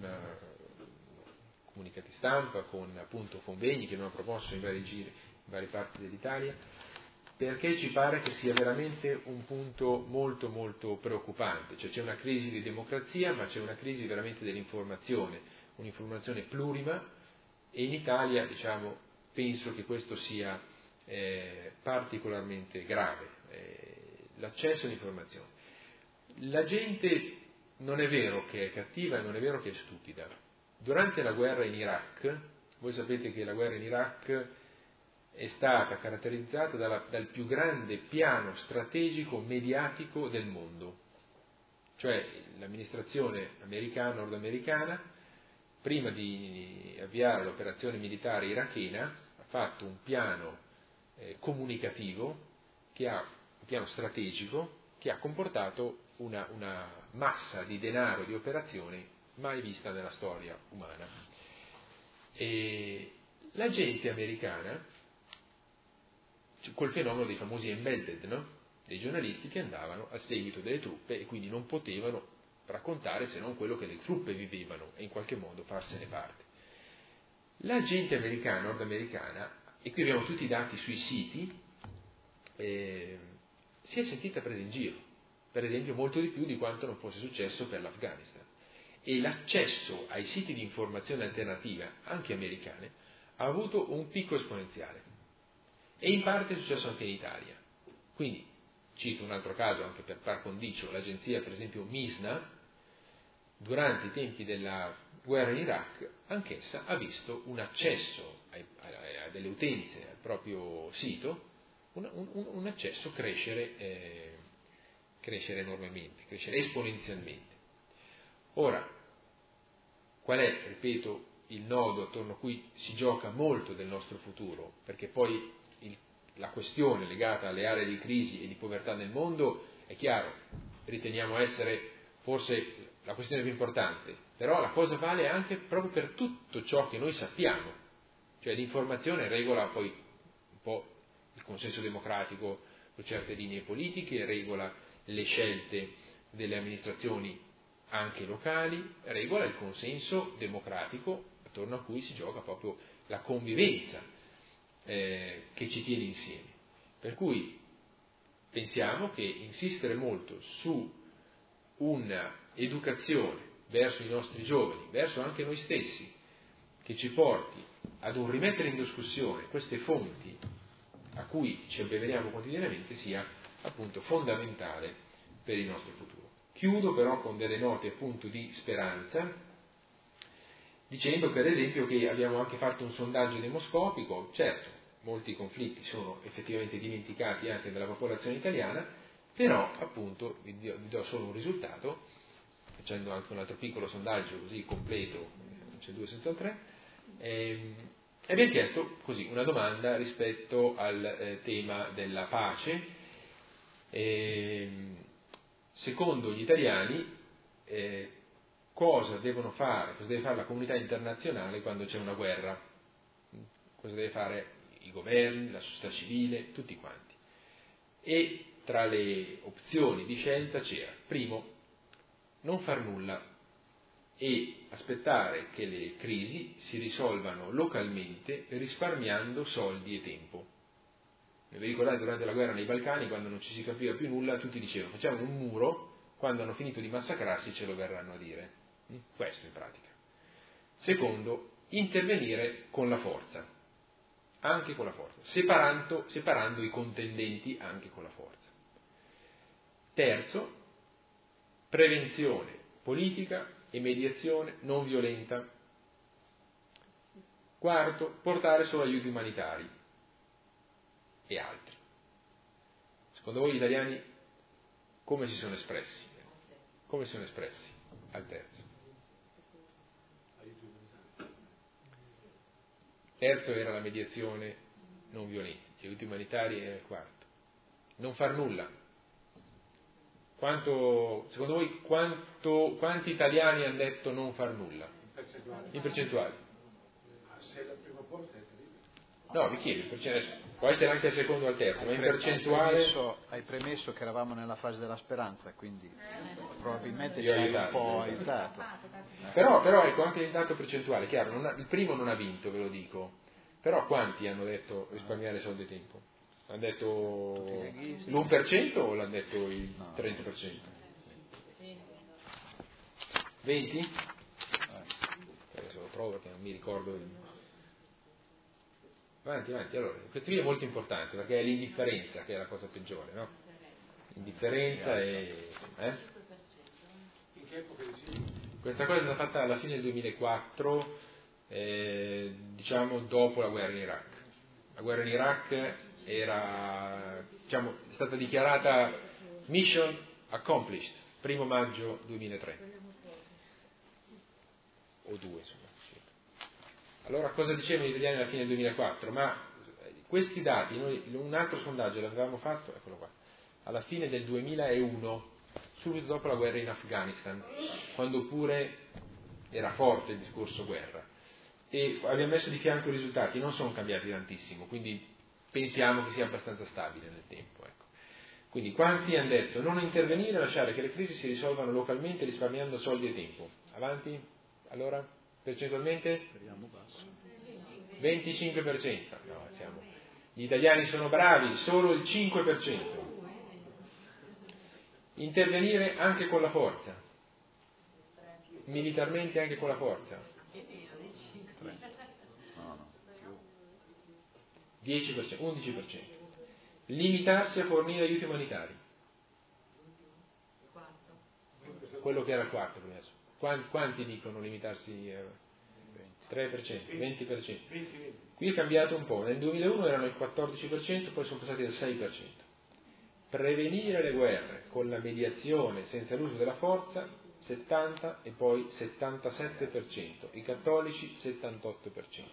comunicati stampa, con appunto convegni che abbiamo promosso in vari giri, in varie parti dell'Italia, perché ci pare che sia veramente un punto molto molto preoccupante. Cioè c'è una crisi di democrazia, ma c'è una crisi veramente dell'informazione, un'informazione plurima, e in Italia penso che questo sia particolarmente grave, l'accesso all'informazione. La gente non è vero che è cattiva e non è vero che è stupida. Durante la guerra in Iraq, voi sapete che la guerra in Iraq è stata caratterizzata dal più grande piano strategico mediatico del mondo. Cioè l'amministrazione nordamericana, prima di avviare l'operazione militare irachena, ha fatto un piano comunicativo, un piano strategico, che ha comportato una massa di denaro, di operazioni mai vista nella storia umana. E la gente americana, col fenomeno dei famosi embedded, no? Dei giornalisti che andavano a seguito delle truppe e quindi non potevano raccontare se non quello che le truppe vivevano e in qualche modo farsene parte. La gente americana, nordamericana, e qui abbiamo tutti i dati sui siti, si è sentita presa in giro, per esempio molto di più di quanto non fosse successo per l'Afghanistan. E l'accesso ai siti di informazione alternativa, anche americane, ha avuto un picco esponenziale. E in parte è successo anche in Italia. Quindi, cito un altro caso anche per par condicio, l'agenzia per esempio MISNA, durante i tempi della guerra in Iraq, anch'essa ha visto un accesso a delle utenze al proprio sito, un accesso crescere enormemente, crescere esponenzialmente. Ora, qual è, ripeto, il nodo attorno a cui si gioca molto del nostro futuro? Perché poi la questione legata alle aree di crisi e di povertà nel mondo, è chiaro, riteniamo essere forse la questione più importante, però la cosa vale anche proprio per tutto ciò che noi sappiamo, cioè l'informazione regola poi un po' il consenso democratico su certe linee politiche, regola le scelte delle amministrazioni anche locali, regola il consenso democratico attorno a cui si gioca proprio la convivenza che ci tiene insieme. Per cui pensiamo che insistere molto su un'educazione verso i nostri giovani, verso anche noi stessi, che ci porti ad un rimettere in discussione queste fonti a cui ci abbeveriamo quotidianamente, sia appunto fondamentale per il nostro futuro. Chiudo però con delle note appunto di speranza, dicendo per esempio che abbiamo anche fatto un sondaggio demoscopico. Certo, molti conflitti sono effettivamente dimenticati anche dalla popolazione italiana, però appunto vi do solo un risultato, facendo anche un altro piccolo sondaggio così completo, non c'è due senza il tre, e abbiamo chiesto così una domanda rispetto al tema della pace. Secondo gli italiani cosa deve fare la comunità internazionale quando c'è una guerra? Cosa deve fare i governi, la società civile, tutti quanti? E tra le opzioni di scelta c'era, primo, non far nulla e aspettare che le crisi si risolvano localmente risparmiando soldi e tempo. Vi ricordate durante la guerra nei Balcani, quando non ci si capiva più nulla, tutti dicevano facciamo un muro, quando hanno finito di massacrarsi ce lo verranno a dire. Questo in pratica. Secondo, intervenire con la forza, anche con la forza, separando i contendenti anche con la forza. Terzo, prevenzione politica e mediazione non violenta. Quarto, portare solo aiuti umanitari e altri. Secondo voi gli italiani come si sono espressi? Come si sono espressi al terzo? Terzo era la mediazione non violenta, gli aiuti umanitari era il quarto. Non far nulla. Secondo voi quanti italiani hanno detto non far nulla? In percentuale? Se la prima volta è terribile. No, vi chiedo, può essere anche il secondo o il terzo, ma in percentuale... Hai premesso che eravamo nella fase della speranza, quindi probabilmente Io ci ho hai aiutato. un po' aiutato. Però ecco anche il dato percentuale, chiaro, il primo non ha vinto, ve lo dico, però quanti hanno detto risparmiare soldi e tempo? Hanno detto l'1% o l'hanno detto il 30%? 20? Adesso lo trovo perché non mi ricordo. Avanti, allora, questo qui è molto importante perché è l'indifferenza che è la cosa peggiore, no? Indifferenza e... In che epoca dicevi? Questa cosa è stata fatta alla fine del 2004, diciamo dopo la guerra in Iraq. La guerra in Iraq è stata dichiarata mission accomplished, 1 maggio 2003. O 2, insomma. Allora cosa dicevano gli italiani alla fine del 2004? Ma questi dati, noi un altro sondaggio l'avevamo fatto, eccolo qua, alla fine del 2001, subito dopo la guerra in Afghanistan, quando pure era forte il discorso guerra. E abbiamo messo di fianco i risultati, non sono cambiati tantissimo, quindi pensiamo che sia abbastanza stabile nel tempo. Ecco. Quindi quanti hanno detto non intervenire, lasciare che le crisi si risolvano localmente risparmiando soldi e tempo? Avanti? Allora, percentualmente? 25%. No, gli italiani sono bravi, solo il 5%. Intervenire anche con la forza, militarmente anche con la forza. 10%, 11%. Limitarsi a fornire aiuti umanitari. Quello che era il quarto adesso. Quanti dicono limitarsi? 3%, 20%. Qui è cambiato un po'. Nel 2001 erano il 14%, poi sono passati al 6%. Prevenire le guerre con la mediazione senza l'uso della forza 70% e poi 77%, i cattolici 78%.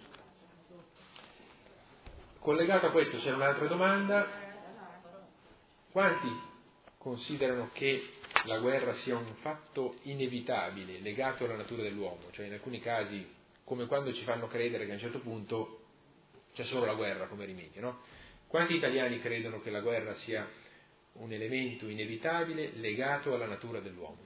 Collegato a questo c'è un'altra domanda: quanti considerano che la guerra sia un fatto inevitabile legato alla natura dell'uomo? Cioè in alcuni casi, come quando ci fanno credere che a un certo punto c'è solo la guerra come rimedio, no? Quanti italiani credono che la guerra sia un elemento inevitabile legato alla natura dell'uomo?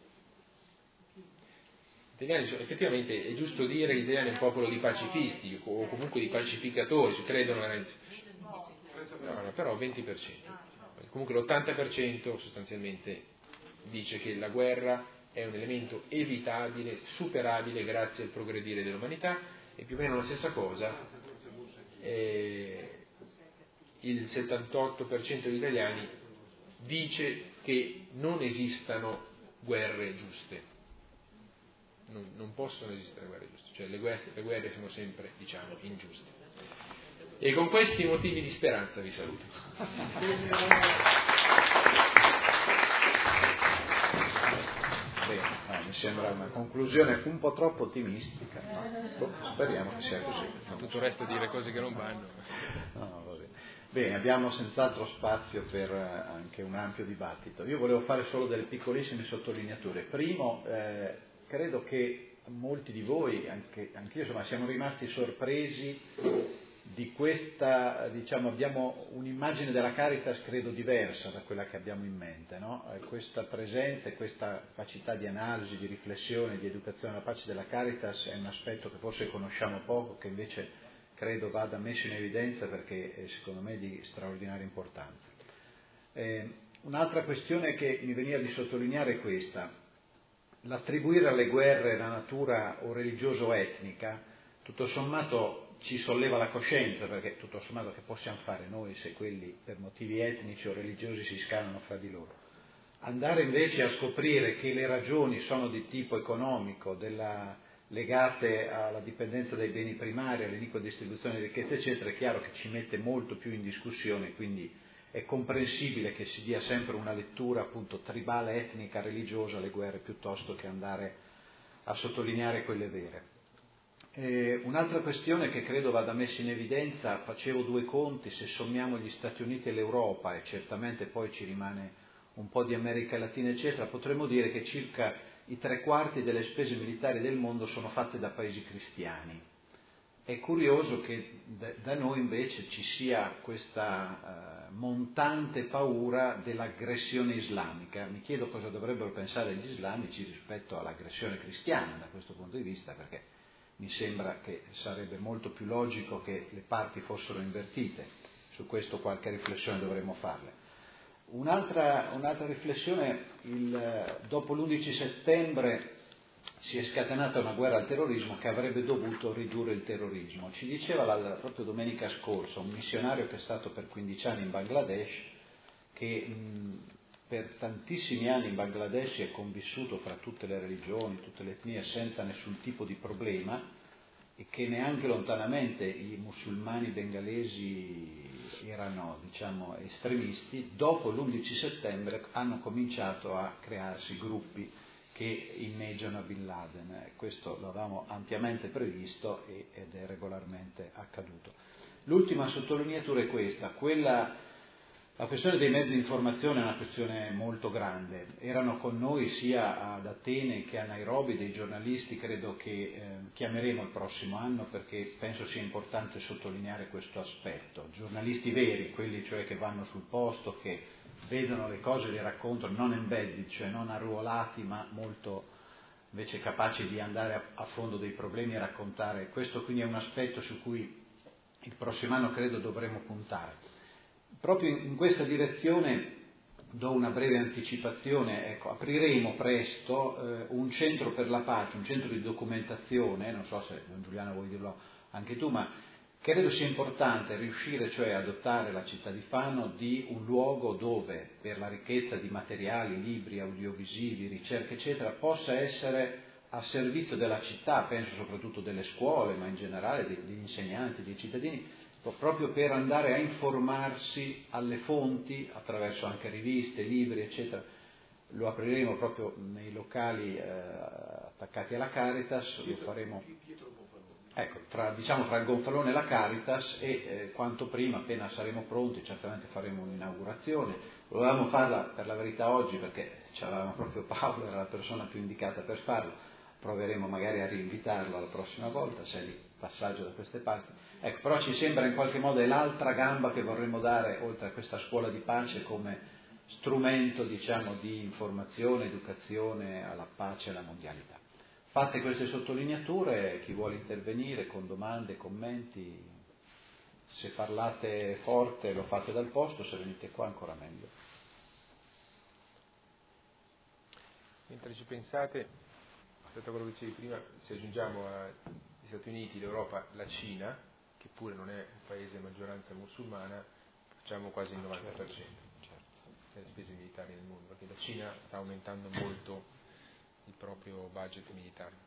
Gli italiani, effettivamente è giusto dire che gli italiani è un popolo di pacifisti o comunque di pacificatori, credono veramente. No, però 20%. Comunque l'80% sostanzialmente dice che la guerra è un elemento evitabile, superabile grazie al progredire dell'umanità, e più o meno la stessa cosa il 78% degli italiani dice che non esistano guerre giuste. Non possono esistere guerre giuste, cioè le guerre sono sempre, ingiuste. E con questi motivi di speranza vi saluto. Bene, mi sembra una conclusione un po' troppo ottimistica, no? Speriamo che sia così. Tutto il resto dire cose che non vanno. No, va bene. Bene, abbiamo senz'altro spazio per anche un ampio dibattito. Io volevo fare solo delle piccolissime sottolineature. Primo, credo che molti di voi, anch'io insomma, siamo rimasti sorpresi di questa, diciamo, abbiamo un'immagine della Caritas credo diversa da quella che abbiamo in mente, no? Questa presenza e questa capacità di analisi, di riflessione, di educazione alla pace della Caritas è un aspetto che forse conosciamo poco, che invece credo vada messo in evidenza perché è secondo me di straordinaria importanza. Un'altra questione che mi veniva di sottolineare è questa: l'attribuire alle guerre la natura o religiosa o etnica, tutto sommato ci solleva la coscienza, perché tutto sommato che possiamo fare noi se quelli per motivi etnici o religiosi si scannano fra di loro? Andare invece a scoprire che le ragioni sono di tipo economico, legate alla dipendenza dai beni primari, all'iniqua distribuzione di ricchezza eccetera, è chiaro che ci mette molto più in discussione, quindi è comprensibile che si dia sempre una lettura appunto tribale, etnica, religiosa alle guerre piuttosto che andare a sottolineare quelle vere. Un'altra questione che credo vada messa in evidenza, facevo due conti, se sommiamo gli Stati Uniti e l'Europa e certamente poi ci rimane un po' di America Latina eccetera, potremmo dire che circa i 3/4 delle spese militari del mondo sono fatte da paesi cristiani. È curioso che da noi invece ci sia questa montante paura dell'aggressione islamica. Mi chiedo cosa dovrebbero pensare gli islamici rispetto all'aggressione cristiana da questo punto di vista, perché mi sembra che sarebbe molto più logico che le parti fossero invertite. Su questo qualche riflessione dovremmo farle. Un'altra riflessione, dopo l'11 settembre si è scatenata una guerra al terrorismo che avrebbe dovuto ridurre il terrorismo. Ci diceva proprio domenica scorsa un missionario che è stato per 15 anni in Bangladesh, che per tantissimi anni in Bangladesh è convissuto fra tutte le religioni, tutte le etnie senza nessun tipo di problema, e che neanche lontanamente i musulmani bengalesi erano, diciamo, estremisti. Dopo l'11 settembre hanno cominciato a crearsi gruppi che inneggiano a Bin Laden. Questo l'avevamo ampiamente previsto ed è regolarmente accaduto. L'ultima sottolineatura è questa: la questione dei mezzi di informazione è una questione molto grande. Erano con noi sia ad Atene che a Nairobi dei giornalisti, credo che chiameremo il prossimo anno perché penso sia importante sottolineare questo aspetto. Giornalisti veri, quelli cioè che vanno sul posto, che vedono le cose e le raccontano, non embedded, cioè non arruolati, ma molto invece capaci di andare a fondo dei problemi e raccontare. Questo quindi è un aspetto su cui il prossimo anno credo dovremo puntare. Proprio in questa direzione do una breve anticipazione. Ecco, apriremo presto un centro per la pace, un centro di documentazione, non so se Don Giuliano vuoi dirlo anche tu, ma credo sia importante riuscire cioè a dotare la città di Fano di un luogo dove, per la ricchezza di materiali, libri, audiovisivi, ricerche eccetera, possa essere a servizio della città, penso soprattutto delle scuole, ma in generale degli insegnanti, dei cittadini, proprio per andare a informarsi alle fonti attraverso anche riviste, libri eccetera. Lo apriremo proprio nei locali attaccati alla Caritas, lo faremo tra il Gonfalone e la Caritas e quanto prima, appena saremo pronti, certamente faremo un'inaugurazione. Volevamo farla per la verità oggi perché c'avevamo proprio Paolo, era la persona più indicata per farlo. Proveremo magari a rinvitarlo la prossima volta se è di passaggio da queste parti. Ecco, però ci sembra in qualche modo è l'altra gamba che vorremmo dare oltre a questa scuola di pace come strumento, diciamo, di informazione, educazione alla pace e alla mondialità. Fatte queste sottolineature, chi vuole intervenire con domande, commenti, se parlate forte lo fate dal posto, se venite qua ancora meglio. Mentre ci pensate, rispetto a quello che dicevi prima, se aggiungiamo agli Stati Uniti, l'Europa, la Cina, che pure non è un paese a maggioranza musulmana, facciamo quasi il 90% delle spese militari nel mondo, perché la Cina sta aumentando molto il proprio budget militare.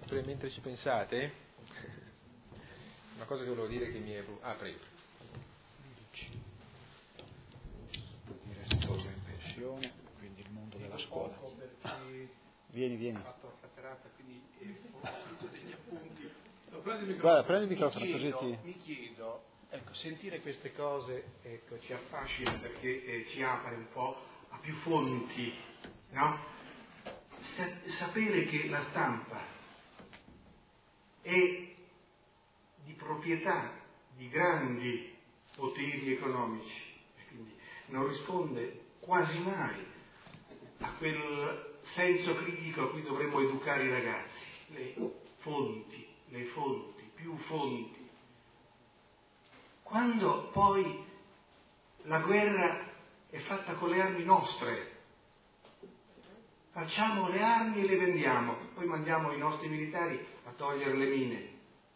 mentre ci pensate, una cosa che volevo dire che mi è... prego. Direttore in pensione, quindi il mondo della scuola. Vieni. Guarda, prendi il microfono così ti... Mi chiedo, ecco, sentire queste cose, ecco, ci affascina perché ci apre un po' a più fonti, no? Sapere che la stampa è di proprietà di grandi poteri economici e quindi non risponde quasi mai a quel senso critico a cui dovremmo educare i ragazzi. Le fonti, più fonti. Quando poi la guerra è fatta con le armi nostre, facciamo le armi e le vendiamo, poi mandiamo i nostri militari a togliere le mine.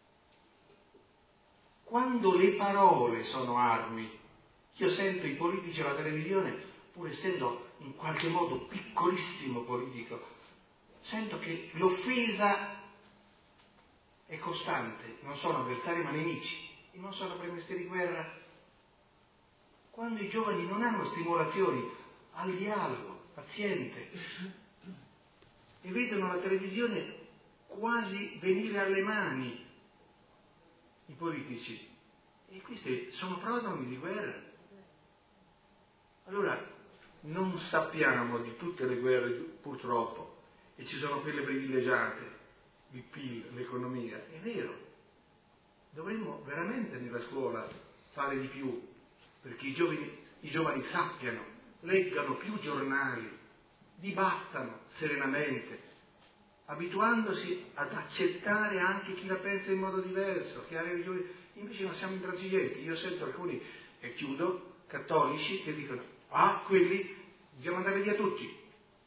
Quando le parole sono armi, io sento i politici alla televisione, pur essendo in qualche modo piccolissimo politico, sento che l'offesa è costante, non sono avversari ma nemici, e non sono premesse di guerra. Quando i giovani non hanno stimolazioni al dialogo paziente e vedono la televisione quasi venire alle mani i politici, e questi sono prodromi di guerra. Allora non sappiamo di tutte le guerre purtroppo, e ci sono quelle privilegiate, il PIL, l'economia, è vero. Dovremmo veramente nella scuola fare di più perché i giovani sappiano, leggano più giornali, dibattano serenamente, abituandosi ad accettare anche chi la pensa in modo diverso, che ha religioni. Invece non siamo intransigenti. Io sento alcuni, e chiudo, cattolici che dicono: quelli dobbiamo andare via tutti.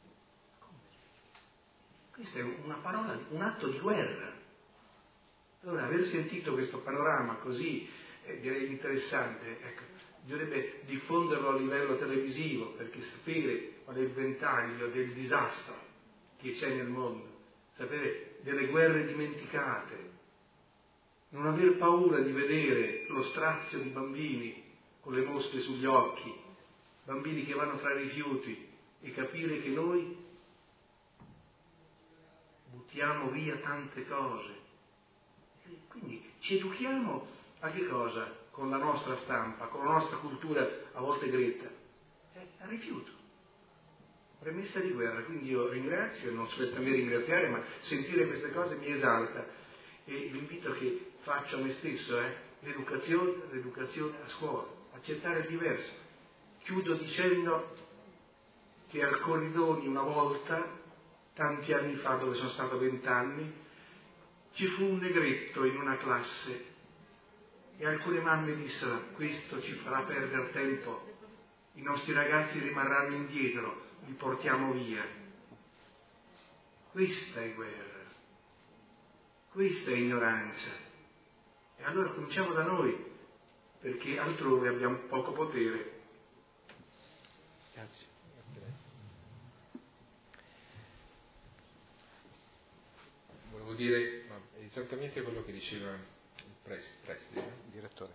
Questa è una parola, un atto di guerra. Allora, aver sentito questo panorama così, direi interessante, ecco, bisognerebbe diffonderlo a livello televisivo, perché sapere qual è il ventaglio del disastro che c'è nel mondo, sapere delle guerre dimenticate, non aver paura di vedere lo strazio di bambini con le mosche sugli occhi, bambini che vanno fra i rifiuti, e capire che noi buttiamo via tante cose. Quindi ci educhiamo a che cosa? Con la nostra stampa, con la nostra cultura a volte gretta, al rifiuto, premessa di guerra. Quindi io ringrazio, non spetta a me ringraziare, ma sentire queste cose mi esalta, e l'invito che faccio a me stesso è l'educazione a scuola, accettare il diverso. Chiudo dicendo che al Corridoni una volta, tanti anni fa, dove sono stato 20 anni, ci fu un negretto in una classe e alcune mamme dissero: questo ci farà perdere tempo, i nostri ragazzi rimarranno indietro, li portiamo via. Questa è guerra, questa è ignoranza. E allora cominciamo da noi, perché altrove abbiamo poco potere. Grazie. Volevo dire esattamente quello che diceva il preside, il direttore.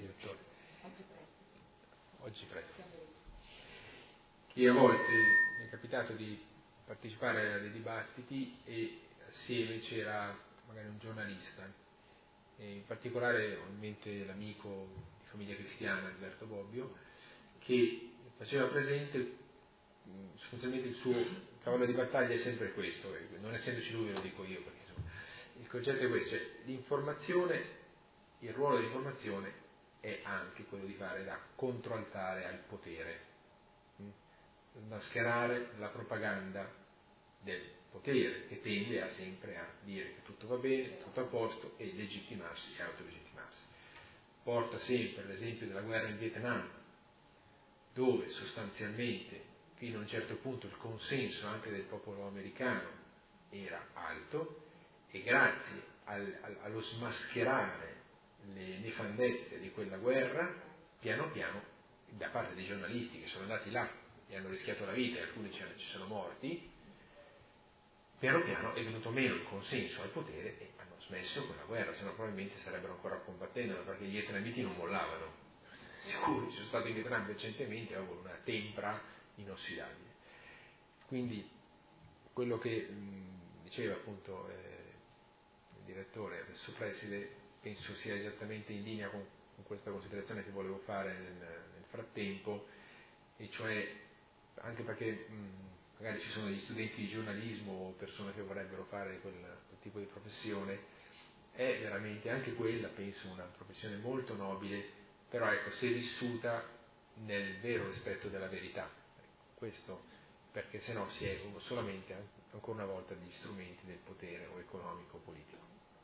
Oggi preside. Che a volte mi è capitato di partecipare a dei dibattiti e assieme c'era magari un giornalista, e in particolare ho in mente l'amico di famiglia cristiana Alberto Bobbio, che faceva presente sostanzialmente il suo cavallo di battaglia è sempre questo, non essendoci lui ve lo dico io, perché insomma, il concetto è questo, cioè l'informazione, il ruolo dell'informazione è anche quello di fare da controaltare al potere, mascherare la propaganda del potere che tende a sempre a dire che tutto va bene, tutto a posto, e legittimarsi e autolegittimarsi. Porta sempre l'esempio della guerra in Vietnam, dove sostanzialmente fino a un certo punto il consenso anche del popolo americano era alto, e grazie allo smascherare le nefandezze di quella guerra, piano piano, da parte dei giornalisti che sono andati là e hanno rischiato la vita, e alcuni ci sono morti, piano piano è venuto meno il consenso al potere e hanno smesso quella guerra, se no probabilmente starebbero ancora combattendo, perché gli vietnamiti non mollavano. Sicuro, ci sono stato in Vietnam recentemente, avevo una tempra inossidabile. Quindi quello che diceva appunto il direttore, adesso preside, penso sia esattamente in linea con questa considerazione che volevo fare nel frattempo, e cioè anche perché magari ci sono degli studenti di giornalismo o persone che vorrebbero fare quel tipo di professione, è veramente anche quella, penso, una professione molto nobile, però ecco, se vissuta nel vero rispetto della verità. Questo perché se no si è solamente, ancora una volta, gli strumenti del potere o economico o politico.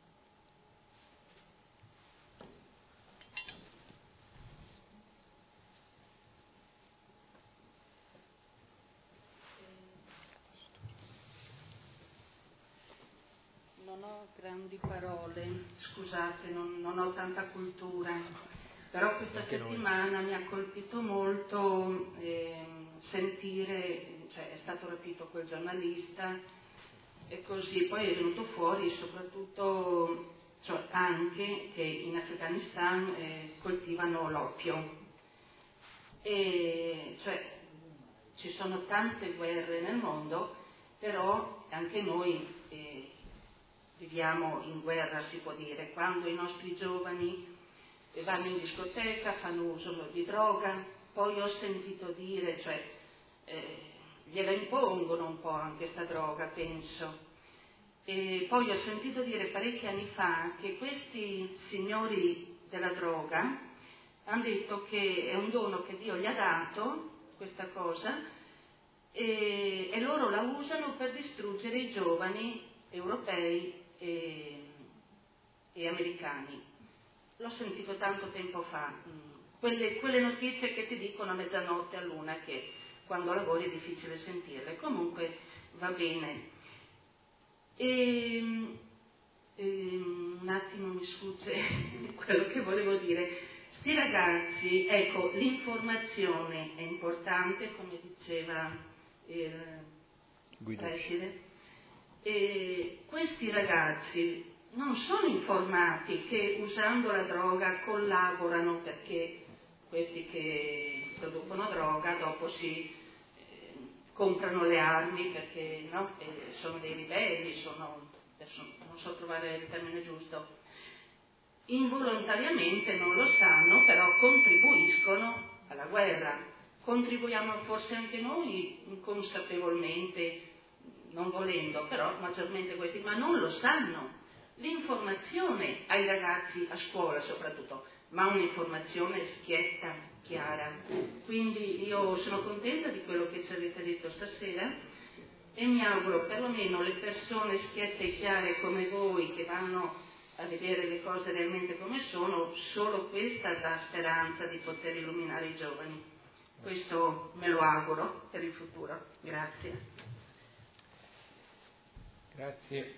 Non ho grandi parole, scusate, non ho tanta cultura, però questa settimana mi ha colpito molto sentire, cioè è stato rapito quel giornalista e così, poi è venuto fuori soprattutto, cioè anche che in Afghanistan coltivano l'oppio, e cioè ci sono tante guerre nel mondo, però anche noi viviamo in guerra, si può dire, quando i nostri giovani vanno in discoteca, fanno uso di droga, poi ho sentito dire, cioè gliela impongono un po' anche sta droga, penso, e poi ho sentito dire parecchi anni fa che questi signori della droga hanno detto che è un dono che Dio gli ha dato, questa cosa, e loro la usano per distruggere i giovani europei e americani. L'ho sentito tanto tempo fa, quelle notizie che ti dicono a mezzanotte, a luna, che quando lavori è difficile sentirle, comunque va bene. Un attimo mi sfugge quello che volevo dire. Sti ragazzi, ecco, l'informazione è importante, come diceva il preside. Questi ragazzi non sono informati che usando la droga collaborano, perché questi che producono droga dopo si comprano le armi perché no? Sono dei ribelli, adesso non so trovare il termine giusto, involontariamente non lo sanno, però contribuiscono alla guerra. Contribuiamo forse anche noi inconsapevolmente, non volendo, però maggiormente questi, ma non lo sanno. L'informazione ai ragazzi a scuola soprattutto, ma un'informazione schietta, chiara. Quindi io sono contenta di quello che ci avete detto stasera e mi auguro perlomeno le persone schiette e chiare come voi, che vanno a vedere le cose realmente come sono, solo questa dà speranza di poter illuminare i giovani. Questo me lo auguro per il futuro. Grazie. Grazie.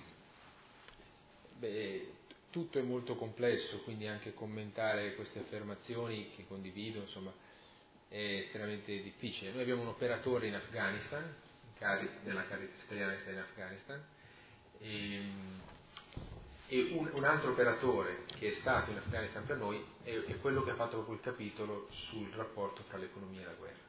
Beh, tutto è molto complesso, quindi anche commentare queste affermazioni, che condivido, insomma, è estremamente difficile. Noi abbiamo un operatore in Afghanistan, nella Caritas italiana in Afghanistan, e un altro operatore che è stato in Afghanistan per noi è quello che ha fatto proprio il capitolo sul rapporto tra l'economia e la guerra.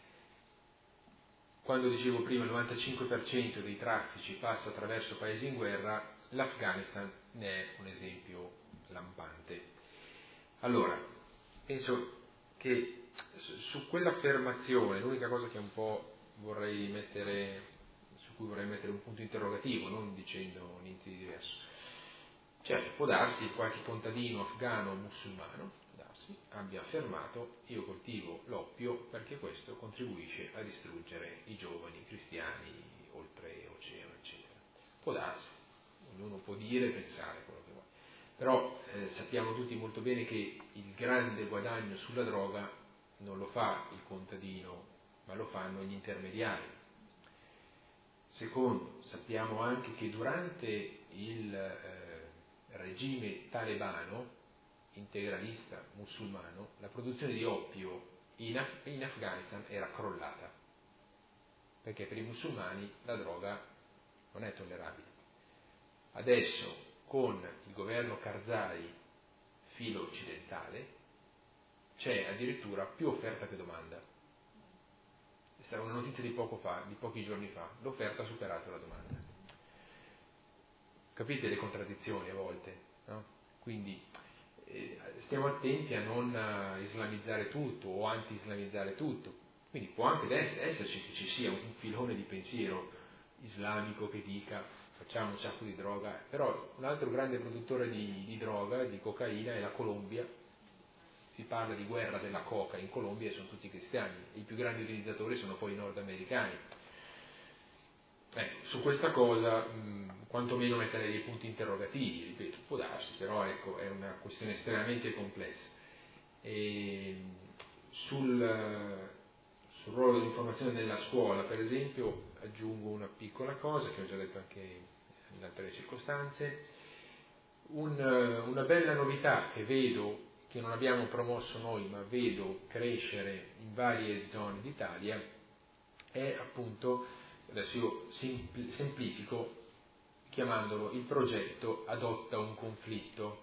Quando dicevo prima il 95% dei traffici passa attraverso paesi in guerra, l'Afghanistan ne è un esempio lampante. Allora, penso che su quell'affermazione, l'unica cosa che un po' su cui vorrei mettere un punto interrogativo, non dicendo niente di diverso. Cioè, può darsi qualche contadino afgano o musulmano abbia affermato: io coltivo l'oppio perché questo contribuisce a distruggere i giovani cristiani oltre oceano, eccetera. Può darsi, ognuno può dire e pensare quello che vuole, però sappiamo tutti molto bene che il grande guadagno sulla droga non lo fa il contadino, ma lo fanno gli intermediari. Secondo, sappiamo anche che durante il regime talebano, integralista musulmano, la produzione di oppio in Afghanistan era crollata, perché per i musulmani la droga non è tollerabile. Adesso con il governo Karzai filo occidentale c'è addirittura più offerta che domanda. È stata una notizia di pochi giorni fa, l'offerta ha superato la domanda. Capite le contraddizioni a volte, no? Quindi stiamo attenti a non islamizzare tutto o anti-islamizzare tutto. Quindi può anche esserci che ci sia un filone di pensiero islamico che dica facciamo un sacco di droga, però un altro grande produttore di droga, di cocaina, è la Colombia. Si parla di guerra della coca in Colombia e sono tutti cristiani, e i più grandi utilizzatori sono poi i nordamericani. Su questa cosa quantomeno metterei dei punti interrogativi, ripeto, può darsi, però ecco, è una questione estremamente complessa. Sul ruolo dell'informazione nella scuola, per esempio, aggiungo una piccola cosa che ho già detto anche in altre circostanze. Una bella novità che vedo, che non abbiamo promosso noi, ma vedo crescere in varie zone d'Italia, è appunto, adesso io semplifico chiamandolo il progetto Adotta un conflitto.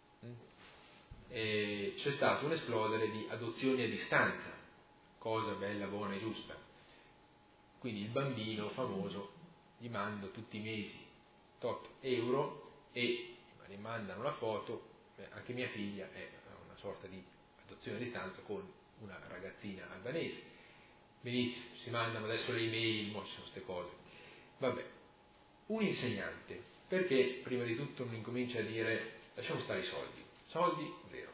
C'è stato un esplodere di adozioni a distanza, cosa bella, buona e giusta. Quindi il bambino famoso gli mando tutti i mesi tot euro e mi mandano la foto. Anche mia figlia è una sorta di adozione a distanza con una ragazzina albanese. Benissimo, si mandano adesso le email, ci sono queste cose. Vabbè, un insegnante, perché prima di tutto non incomincia a dire lasciamo stare i soldi? Soldi zero.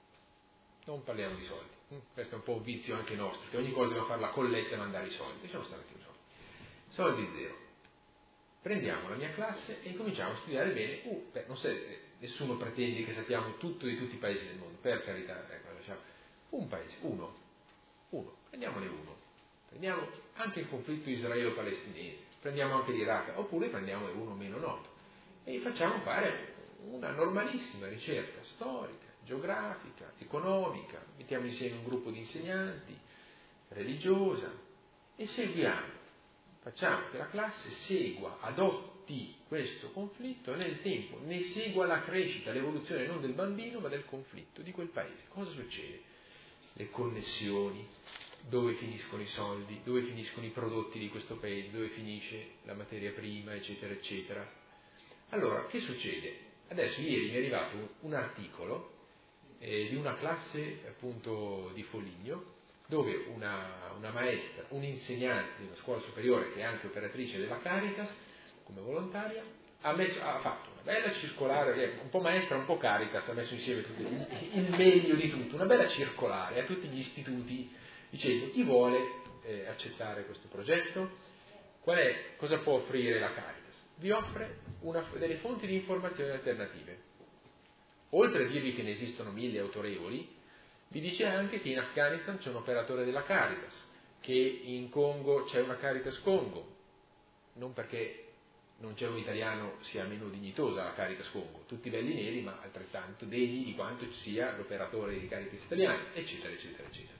Non parliamo di soldi. Questo è un po' un vizio anche nostro, che ogni cosa dobbiamo fare la colletta e mandare i soldi. Lasciamo stare i soldi. Soldi zero. Prendiamo la mia classe e incominciamo a studiare bene. Nessuno pretende che sappiamo tutto di tutti i paesi del mondo, per carità, lasciamo. Un paese, uno. Prendiamone uno. Prendiamo anche il conflitto israelo-palestinese, prendiamo anche l'Iraq, oppure prendiamone uno meno noto e facciamo fare una normalissima ricerca storica, geografica, economica, mettiamo insieme un gruppo di insegnanti, religiosa, e facciamo che la classe segua, adotti questo conflitto e nel tempo ne segua la crescita, l'evoluzione non del bambino ma del conflitto di quel paese. Cosa succede? Le connessioni, dove finiscono i soldi, dove finiscono i prodotti di questo paese, dove finisce la materia prima, eccetera, eccetera. Allora, che succede? Adesso ieri mi è arrivato un articolo di una classe appunto di Foligno, dove una maestra, un insegnante di una scuola superiore che è anche operatrice della Caritas come volontaria, ha fatto una bella circolare, un po' maestra, un po' Caritas, ha messo insieme il meglio di tutto, una bella circolare a tutti gli istituti dicendo chi vuole accettare questo progetto, cosa può offrire la Caritas? Vi offre delle fonti di informazioni alternative. Oltre a dirvi che ne esistono 1000 autorevoli, vi dice anche che in Afghanistan c'è un operatore della Caritas, che in Congo c'è una Caritas Congo, non perché non c'è un italiano sia meno dignitosa la Caritas Congo, tutti belli neri ma altrettanto degni di quanto sia l'operatore di Caritas italiano, eccetera, eccetera, eccetera.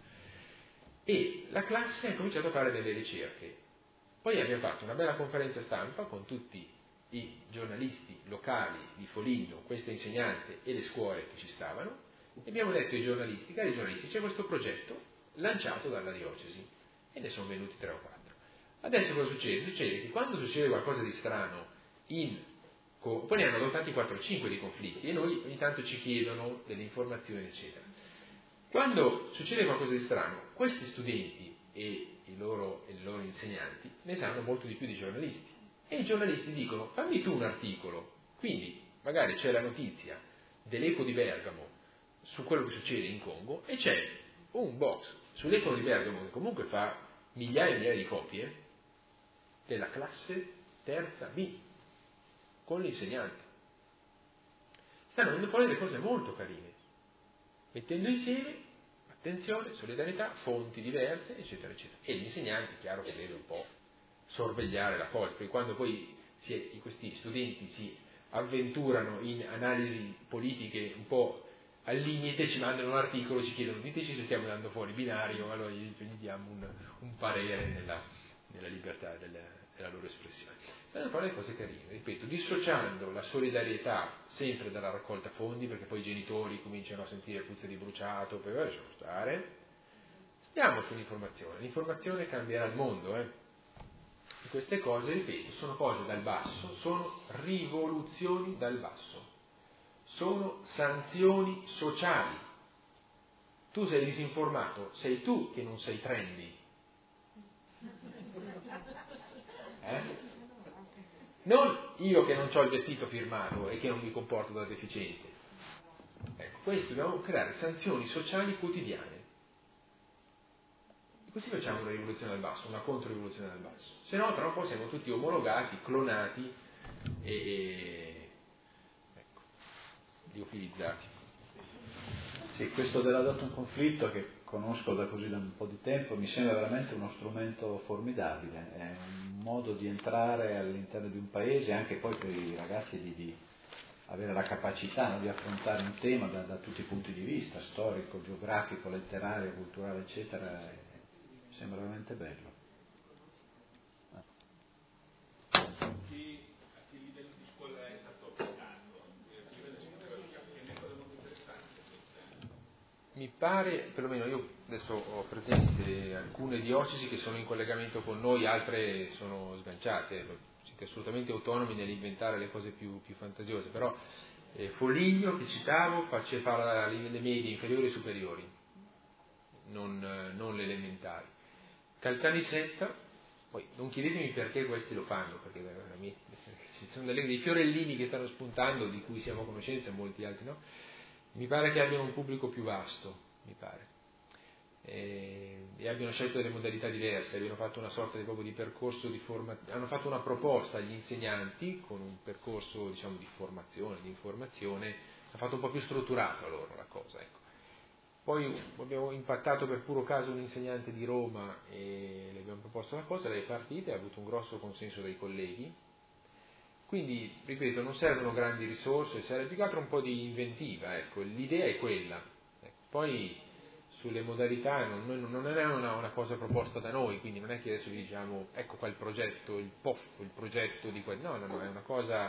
E la classe ha cominciato a fare delle ricerche. Poi abbiamo fatto una bella conferenza stampa con tutti i giornalisti locali di Foligno, questa insegnante e le scuole che ci stavano, e abbiamo detto ai giornalisti, cari giornalisti, c'è questo progetto lanciato dalla diocesi, e ne sono venuti 3 o 4. Adesso cosa succede? Succede che quando succede qualcosa di strano, poi ne hanno adottati 4 o 5 di conflitti, e noi ogni tanto ci chiedono delle informazioni, eccetera. Quando succede qualcosa di strano, questi studenti e i loro insegnanti ne sanno molto di più dei giornalisti. E i giornalisti dicono, fammi tu un articolo. Quindi magari c'è la notizia dell'Eco di Bergamo su quello che succede in Congo e c'è un box sull'Eco di Bergamo che comunque fa migliaia e migliaia di copie della classe terza B con l'insegnante. Stanno venendo fuori delle cose molto carine, mettendo insieme attenzione, solidarietà, fonti diverse, eccetera, eccetera. E l'insegnante, chiaro che deve un po' sorvegliare la cosa, perché quando poi questi studenti si avventurano in analisi politiche un po' al limite, ci mandano un articolo, ci chiedono, diteci se stiamo dando fuori binario, allora gli diamo un parere nella libertà nella loro espressione. Però poi le cose carine, ripeto, dissociando la solidarietà sempre dalla raccolta fondi, perché poi i genitori cominciano a sentire puzza di bruciato, poi lasciamo stare, stiamo sull'informazione, l'informazione cambierà il mondo, E queste cose, ripeto, sono cose dal basso, sono rivoluzioni dal basso, sono sanzioni sociali. Tu sei disinformato, sei tu che non sei trendy. Non io che non ho il vestito firmato e che non mi comporto da deficiente. Ecco, questo dobbiamo creare sanzioni sociali quotidiane. E così facciamo una rivoluzione dal basso, una controrivoluzione dal basso. Se no, tra un po' siamo tutti omologati, clonati e ecco, liofilizzati. Sì, questo dell'adatto a un conflitto, che conosco da un po' di tempo, mi sembra veramente uno strumento formidabile, è un modo di entrare all'interno di un paese, anche poi per i ragazzi di avere la capacità di affrontare un tema da tutti i punti di vista, storico, geografico, letterario, culturale, eccetera, mi sembra veramente bello. Mi pare, perlomeno io adesso ho presente alcune diocesi che sono in collegamento con noi, altre sono sganciate, siete assolutamente autonomi nell'inventare le cose più fantasiose, però Foligno che citavo faceva le medie inferiori e superiori, non le elementari. Caltanissetta, poi non chiedetemi perché questi lo fanno, perché veramente ci sono dei fiorellini che stanno spuntando, di cui siamo a conoscenza, molti altri no. Mi pare che abbiano un pubblico più vasto, mi pare, e abbiano scelto delle modalità diverse, abbiano fatto una sorta di percorso di formazione, hanno fatto una proposta agli insegnanti con un percorso diciamo di formazione, di informazione, ha fatto un po' più strutturato a loro la cosa, ecco. Poi abbiamo impattato per puro caso un insegnante di Roma e le abbiamo proposto la cosa, lei è partita e ha avuto un grosso consenso dai colleghi. Quindi, ripeto, non servono grandi risorse, serve più che altro un po' di inventiva, ecco, l'idea è quella. Ecco. Poi sulle modalità non è una cosa proposta da noi, quindi non è che adesso vi diciamo ecco qua il progetto, il POF, il progetto di quel. No, è una cosa.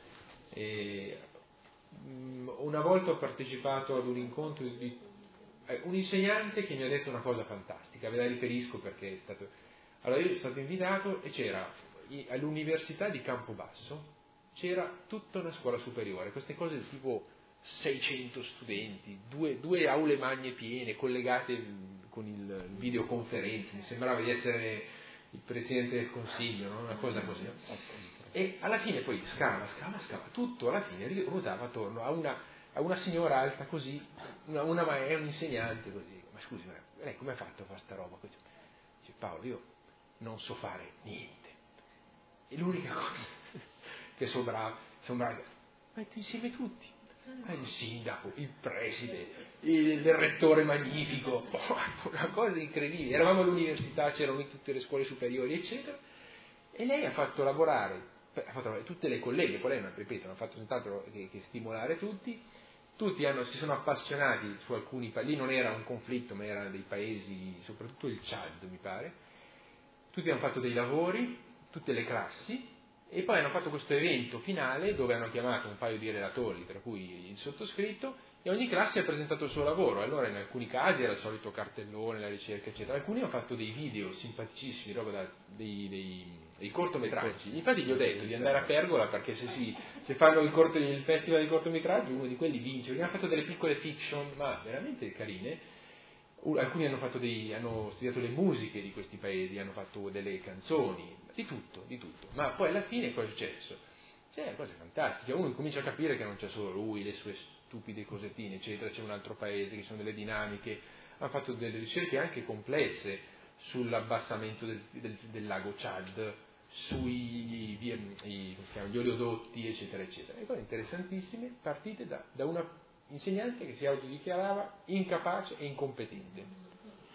Una volta ho partecipato ad un incontro di un insegnante che mi ha detto una cosa fantastica, ve la riferisco perché è stato. Allora io sono stato invitato e c'era all'università di Campobasso c'era tutta una scuola superiore, queste cose del tipo 600 studenti, due aule magne piene, collegate con il videoconferenza, mi sembrava di essere il Presidente del Consiglio, no? Una cosa così. No? E alla fine poi scava, tutto alla fine ruotava attorno a una signora alta così, è un insegnante così. Ma scusi, ma lei come ha fatto a fare sta roba così? Dice Paolo, io non so fare niente. E l'unica cosa che sono bravi, metto insieme tutti. Il sindaco, il preside, il rettore magnifico, una cosa incredibile. Eravamo all'università, c'erano in tutte le scuole superiori, eccetera, e lei ha fatto lavorare tutte le colleghe, poi lei, ripeto, non ha fatto nient'altro che stimolare tutti si sono appassionati su alcuni paesi, lì non era un conflitto, ma erano dei paesi, soprattutto il Chad, mi pare, tutti hanno fatto dei lavori, tutte le classi, e poi hanno fatto questo evento finale dove hanno chiamato un paio di relatori, tra cui il sottoscritto, e ogni classe ha presentato il suo lavoro. Allora in alcuni casi era il solito cartellone, la ricerca, eccetera. Alcuni hanno fatto dei video simpaticissimi, dei cortometraggi. Infatti gli ho detto di andare a Pergola perché se fanno il festival di cortometraggi uno di quelli vince. Perché hanno fatto delle piccole fiction, ma veramente carine. Alcuni hanno studiato le musiche di questi paesi, hanno fatto delle canzoni, di tutto. Ma poi alla fine cosa è successo? C'è cose fantastiche, uno comincia a capire che non c'è solo lui, le sue stupide cosettine, eccetera, c'è un altro paese, che sono delle dinamiche, hanno fatto delle ricerche anche complesse sull'abbassamento del lago Chad, gli oleodotti, eccetera, eccetera. E cose interessantissime, partite da una insegnante che si autodichiarava incapace e incompetente.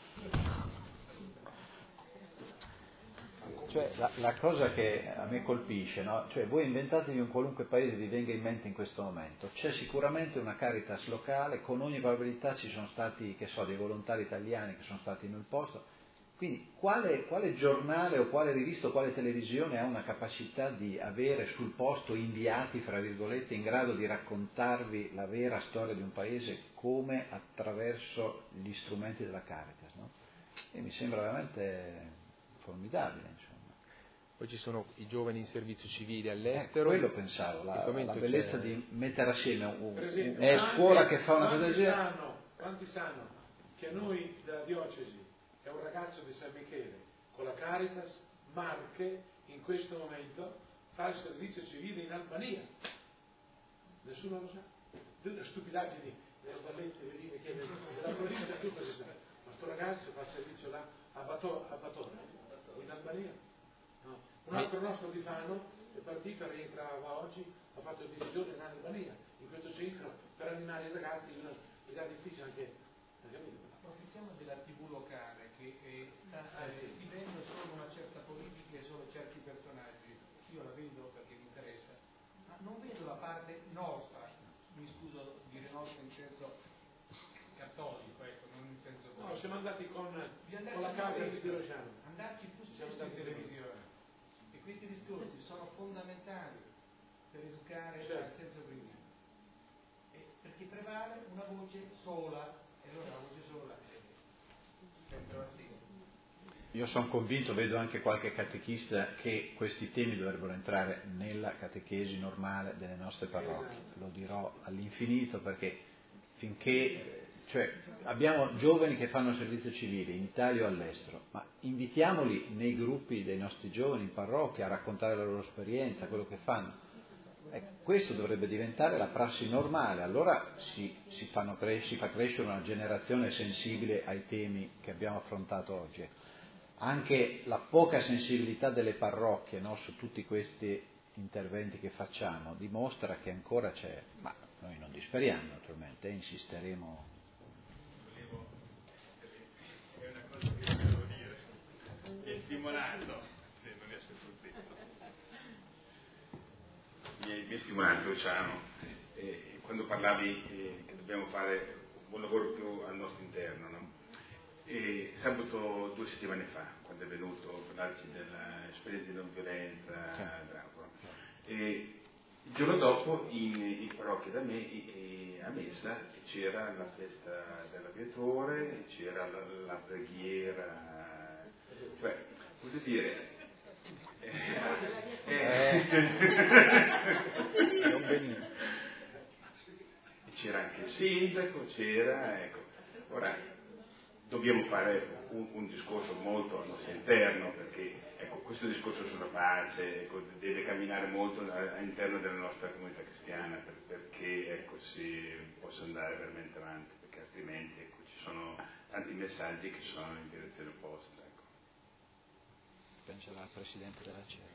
Cioè la cosa che a me colpisce, no? Cioè voi inventatevi un qualunque paese vi venga in mente in questo momento, c'è sicuramente una Caritas locale, con ogni probabilità ci sono stati, dei volontari italiani che sono stati nel posto, Quindi quale giornale o quale rivista o quale televisione ha una capacità di avere sul posto inviati, fra virgolette, in grado di raccontarvi la vera storia di un paese come attraverso gli strumenti della Caritas, no? E mi sembra veramente formidabile, insomma. Poi ci sono i giovani in servizio civile all'estero. Quello pensavo, la bellezza di mettere assieme una scuola che fa una pedagogia. Quanti sanno che noi della diocesi è un ragazzo di San Michele con la Caritas Marche in questo momento fa il servizio civile in Albania? Nessuno lo sa. Delle stupidaggini, delle ballette, veniva chiedere della provincia tutta si sa. Ma questo ragazzo fa il servizio là a Batone, in Albania. No. Un altro nostro di Fano è partito, rientrava oggi, ha fatto 10 giorni in Albania, in questo centro per animare i ragazzi, gli dà difficile anche. Approfittiamo della TV locale che sta vivendo solo una certa politica e solo certi personaggi. Io la vedo perché mi interessa, ma non vedo la parte nostra, mi scuso dire nostra in senso cattolico, ecco, non in senso No, siamo andati con la casa di Tirociano. Andarci più spesso in televisione. E questi discorsi sono fondamentali per educare al senso criminale. Perché prevale una voce sola, e allora la voce sola è sempre la stessa. Io sono convinto, vedo anche qualche catechista, che questi temi dovrebbero entrare nella catechesi normale delle nostre parrocchie. Lo dirò all'infinito perché finché abbiamo giovani che fanno servizio civile in Italia o all'estero, ma invitiamoli nei gruppi dei nostri giovani in parrocchia a raccontare la loro esperienza, quello che fanno. Questo dovrebbe diventare la prassi normale, allora si fa crescere una generazione sensibile ai temi che abbiamo affrontato oggi. Anche la poca sensibilità delle parrocchie, no, su tutti questi interventi che facciamo dimostra che ancora c'è, ma noi non disperiamo naturalmente, insisteremo. È una cosa che volevo dire, mi è stimolato, se non riesco più zitto. Mi è stimolato, Luciano, quando parlavi che dobbiamo fare un buon lavoro più al nostro interno, no? E sabato 2 settimane fa, quando è venuto a parlarci dell'esperienza di non violenza a Dracula, e il giorno dopo in parrocchia da me a messa c'era la festa dell'aviatore, c'era la preghiera, cioè voglio dire c'era anche il sindaco, ecco, ora dobbiamo fare un discorso molto al nostro interno, perché ecco, questo discorso sulla pace deve camminare molto all'interno della nostra comunità cristiana perché ecco, si possa andare veramente avanti, perché altrimenti ecco, ci sono tanti messaggi che sono in direzione opposta. Ecco. Penso al Presidente della CER.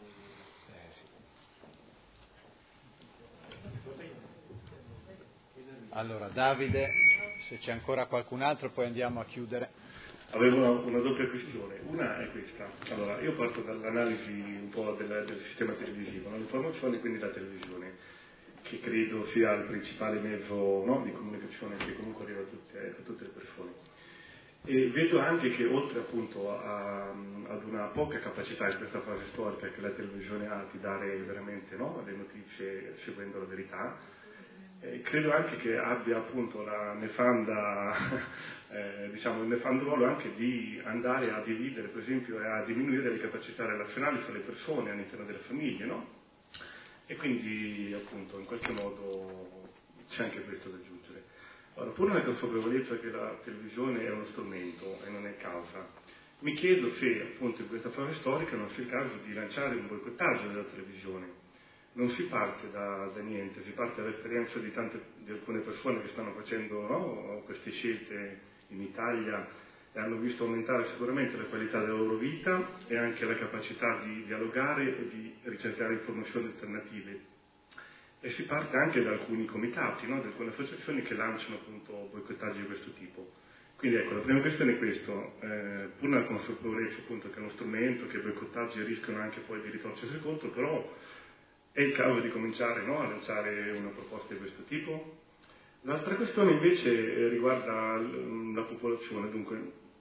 Allora Davide, se c'è ancora qualcun altro poi andiamo a chiudere. Avevo una doppia questione, una è questa. Allora, io parto dall'analisi un po' del sistema televisivo, l'informazione, quindi la televisione, che credo sia il principale mezzo, no, di comunicazione che comunque arriva a tutte le persone. E vedo anche che oltre appunto ad una poca capacità in questa fase storica che la televisione ha di dare veramente, no, le notizie seguendo la verità, credo anche che abbia appunto la nefanda il nefando ruolo anche di andare a dividere, per esempio, e a diminuire le capacità relazionali fra le persone all'interno delle famiglie, no? E quindi appunto in qualche modo c'è anche questo da aggiungere. Allora, pur nella consapevolezza che la televisione è uno strumento e non è causa, mi chiedo se appunto in questa fase storica non sia il caso di lanciare un boicottaggio della televisione. Non si parte da niente, si parte dall'esperienza di alcune persone che stanno facendo, no, queste scelte in Italia e hanno visto aumentare sicuramente la qualità della loro vita e anche la capacità di dialogare e di ricercare informazioni alternative. E si parte anche da alcuni comitati, no, da alcune associazioni che lanciano appunto boicottaggi di questo tipo. Quindi ecco, la prima questione è questo, pur nella consapevolezza appunto che è uno strumento, che i boicottaggi rischiano anche poi di ritorcersi contro, però è il caso di cominciare, no, a lanciare una proposta di questo tipo. L'altra questione invece riguarda la popolazione, dunque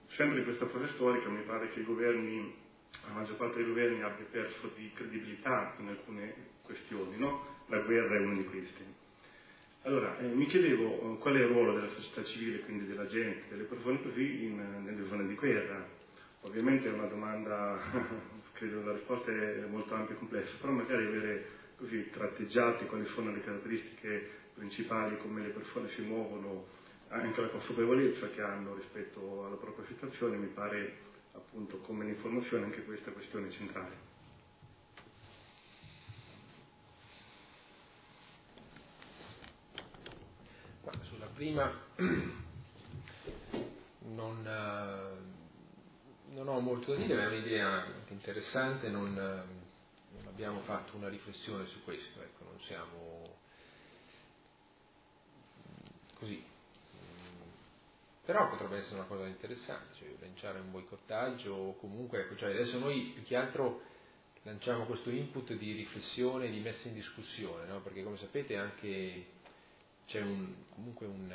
sempre in questa fase storica mi pare che la maggior parte dei governi abbia perso di credibilità in alcune questioni, no? La guerra è una di queste. Allora, mi chiedevo qual è il ruolo della società civile, quindi della gente, delle persone così nelle zone di guerra. Ovviamente è una domanda, credo la risposta è molto ampia e complessa, però magari avere così tratteggiati quali sono le caratteristiche principali, come le persone si muovono, anche la consapevolezza che hanno rispetto alla propria situazione, mi pare appunto come l'informazione anche questa questione centrale. Sulla prima non ho molto da dire, ma è un'idea anche interessante, non abbiamo fatto una riflessione su questo, ecco, non siamo così. Però potrebbe essere una cosa interessante, cioè lanciare un boicottaggio o comunque, ecco, cioè adesso noi più che altro lanciamo questo input di riflessione, di messa in discussione, no? Perché come sapete anche c'è comunque un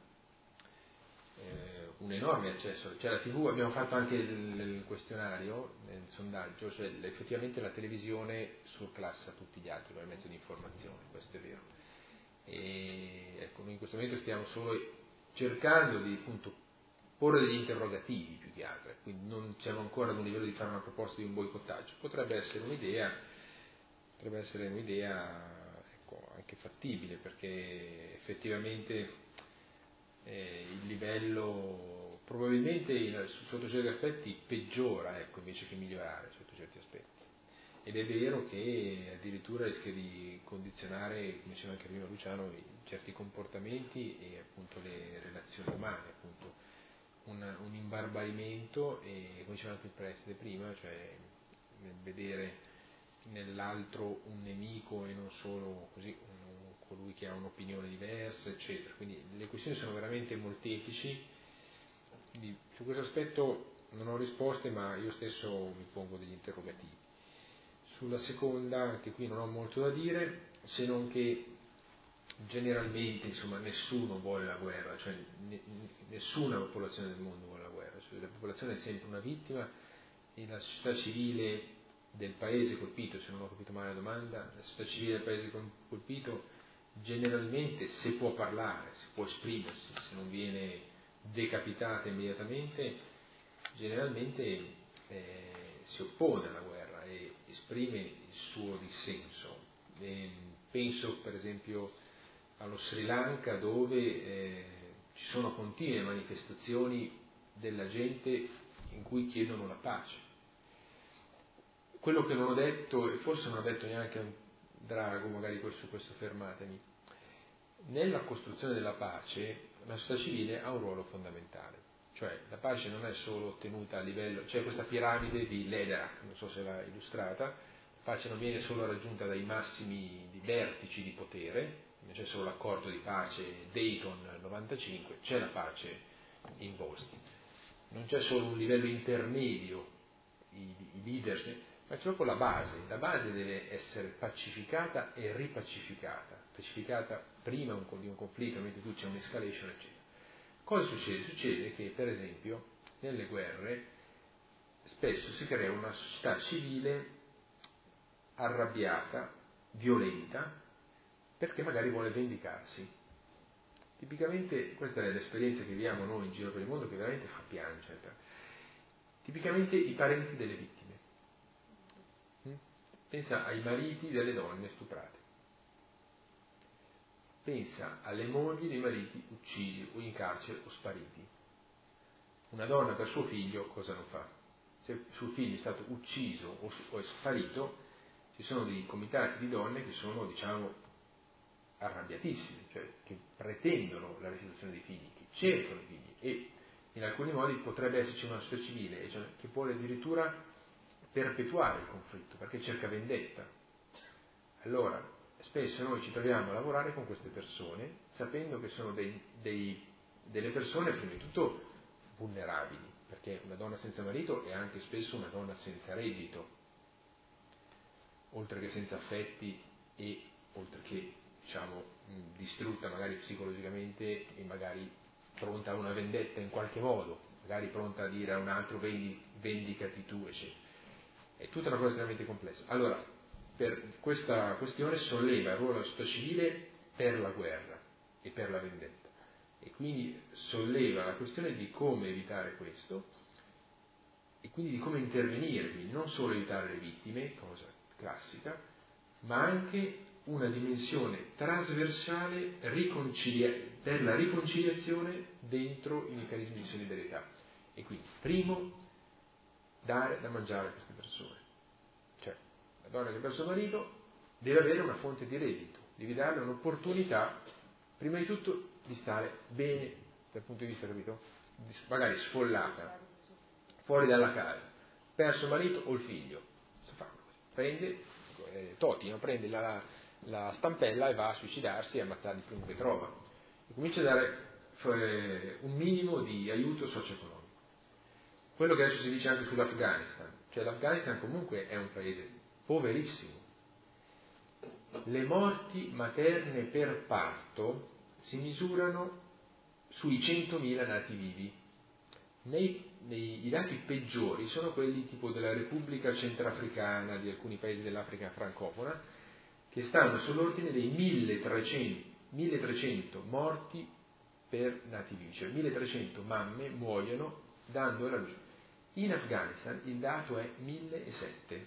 enorme accesso, cioè la TV, abbiamo fatto anche il questionario nel sondaggio, cioè effettivamente la televisione surclassa tutti gli altri come mezzo di informazione, questo è vero. E ecco, noi in questo momento stiamo solo cercando di appunto porre degli interrogativi più che altro, quindi non siamo ancora ad un livello di fare una proposta di un boicottaggio, potrebbe essere un'idea ecco, anche fattibile, perché effettivamente il livello probabilmente sotto certi aspetti peggiora, ecco, invece che migliorare sotto certi aspetti. Ed è vero che addirittura rischia di condizionare, come diceva anche prima Luciano, certi comportamenti e appunto le relazioni umane, appunto un imbarbarimento e, come diceva anche il preside prima, cioè nel vedere nell'altro un nemico e non solo così colui che ha un'opinione diversa, eccetera. Quindi le questioni sono veramente molteplici. Quindi, su questo aspetto non ho risposte, ma io stesso mi pongo degli interrogativi. Sulla seconda, anche qui non ho molto da dire, se non che generalmente insomma nessuno vuole la guerra, cioè nessuna popolazione del mondo vuole la guerra, cioè la popolazione è sempre una vittima e la società civile del paese colpito, se non ho capito male la domanda, la società civile del paese colpito generalmente, se può parlare, se può esprimersi, se non viene decapitata immediatamente, generalmente si oppone alla guerra e esprime il suo dissenso. Penso per esempio allo Sri Lanka, dove ci sono continue manifestazioni della gente in cui chiedono la pace. Quello che non ho detto, e forse non ho detto neanche a Drago, magari su questo fermatemi, nella costruzione della pace la società civile ha un ruolo fondamentale, cioè la pace non è solo ottenuta a livello, c'è questa piramide di Lederach, non so se l'ha illustrata, la pace non viene solo raggiunta dai massimi di vertici di potere, non c'è solo l'accordo di pace Dayton nel 95, c'è la pace in posti, non c'è solo un livello intermedio, i leaders, ma c'è proprio la base deve essere pacificata e ripacificata prima di un conflitto, mentre tu c'è un'escalation, eccetera. Cosa succede? Succede che, per esempio, nelle guerre spesso si crea una società civile arrabbiata, violenta, perché magari vuole vendicarsi. Tipicamente, questa è l'esperienza che viviamo noi in giro per il mondo, che veramente fa piangere. Tipicamente i parenti delle vittime. Pensa ai mariti delle donne stuprate. Pensa alle mogli dei mariti uccisi o in carcere o spariti. Una donna per suo figlio cosa non fa? Se suo figlio è stato ucciso o è sparito, ci sono dei comitati di donne che sono, diciamo, arrabbiatissimi, cioè che pretendono la restituzione dei figli, che cercano i figli, e in alcuni modi potrebbe esserci una società civile cioè, che vuole addirittura perpetuare il conflitto perché cerca vendetta. Allora spesso noi ci troviamo a lavorare con queste persone sapendo che sono delle persone prima di tutto vulnerabili, perché una donna senza marito è anche spesso una donna senza reddito, oltre che senza affetti e oltre che, diciamo, distrutta magari psicologicamente e magari pronta a una vendetta in qualche modo. magari pronta a dire a un altro vendicati tu, eccetera. È tutta una cosa estremamente complessa. Allora, per questa questione solleva il ruolo dello Stato civile per la guerra e per la vendetta, e quindi solleva la questione di come evitare questo e quindi di come intervenire, quindi non solo evitare le vittime, cosa classica, ma anche una dimensione trasversale per la riconciliazione dentro i meccanismi di solidarietà. E quindi, primo, dare da mangiare a queste persone. Cioè, la donna che ha perso il marito deve avere una fonte di reddito, devi darle un'opportunità, prima di tutto, di stare bene dal punto di vista, capito? Magari sfollata, fuori dalla casa, perso il marito o il figlio. Prende Toti, no? Prende la stampella e va a suicidarsi e a ammazzare il primo che trova. E comincia a dare un minimo di aiuto socio-economico. Quello che adesso si dice anche sull'Afghanistan, cioè l'Afghanistan comunque è un paese poverissimo. Le morti materne per parto si misurano sui 100.000 nati vivi. I dati peggiori sono quelli tipo della Repubblica Centrafricana, di alcuni paesi dell'Africa francofona, che stanno sull'ordine dei 1300 morti per nati vivi, cioè 1300 mamme muoiono dando alla luce. In Afghanistan il dato è 1700.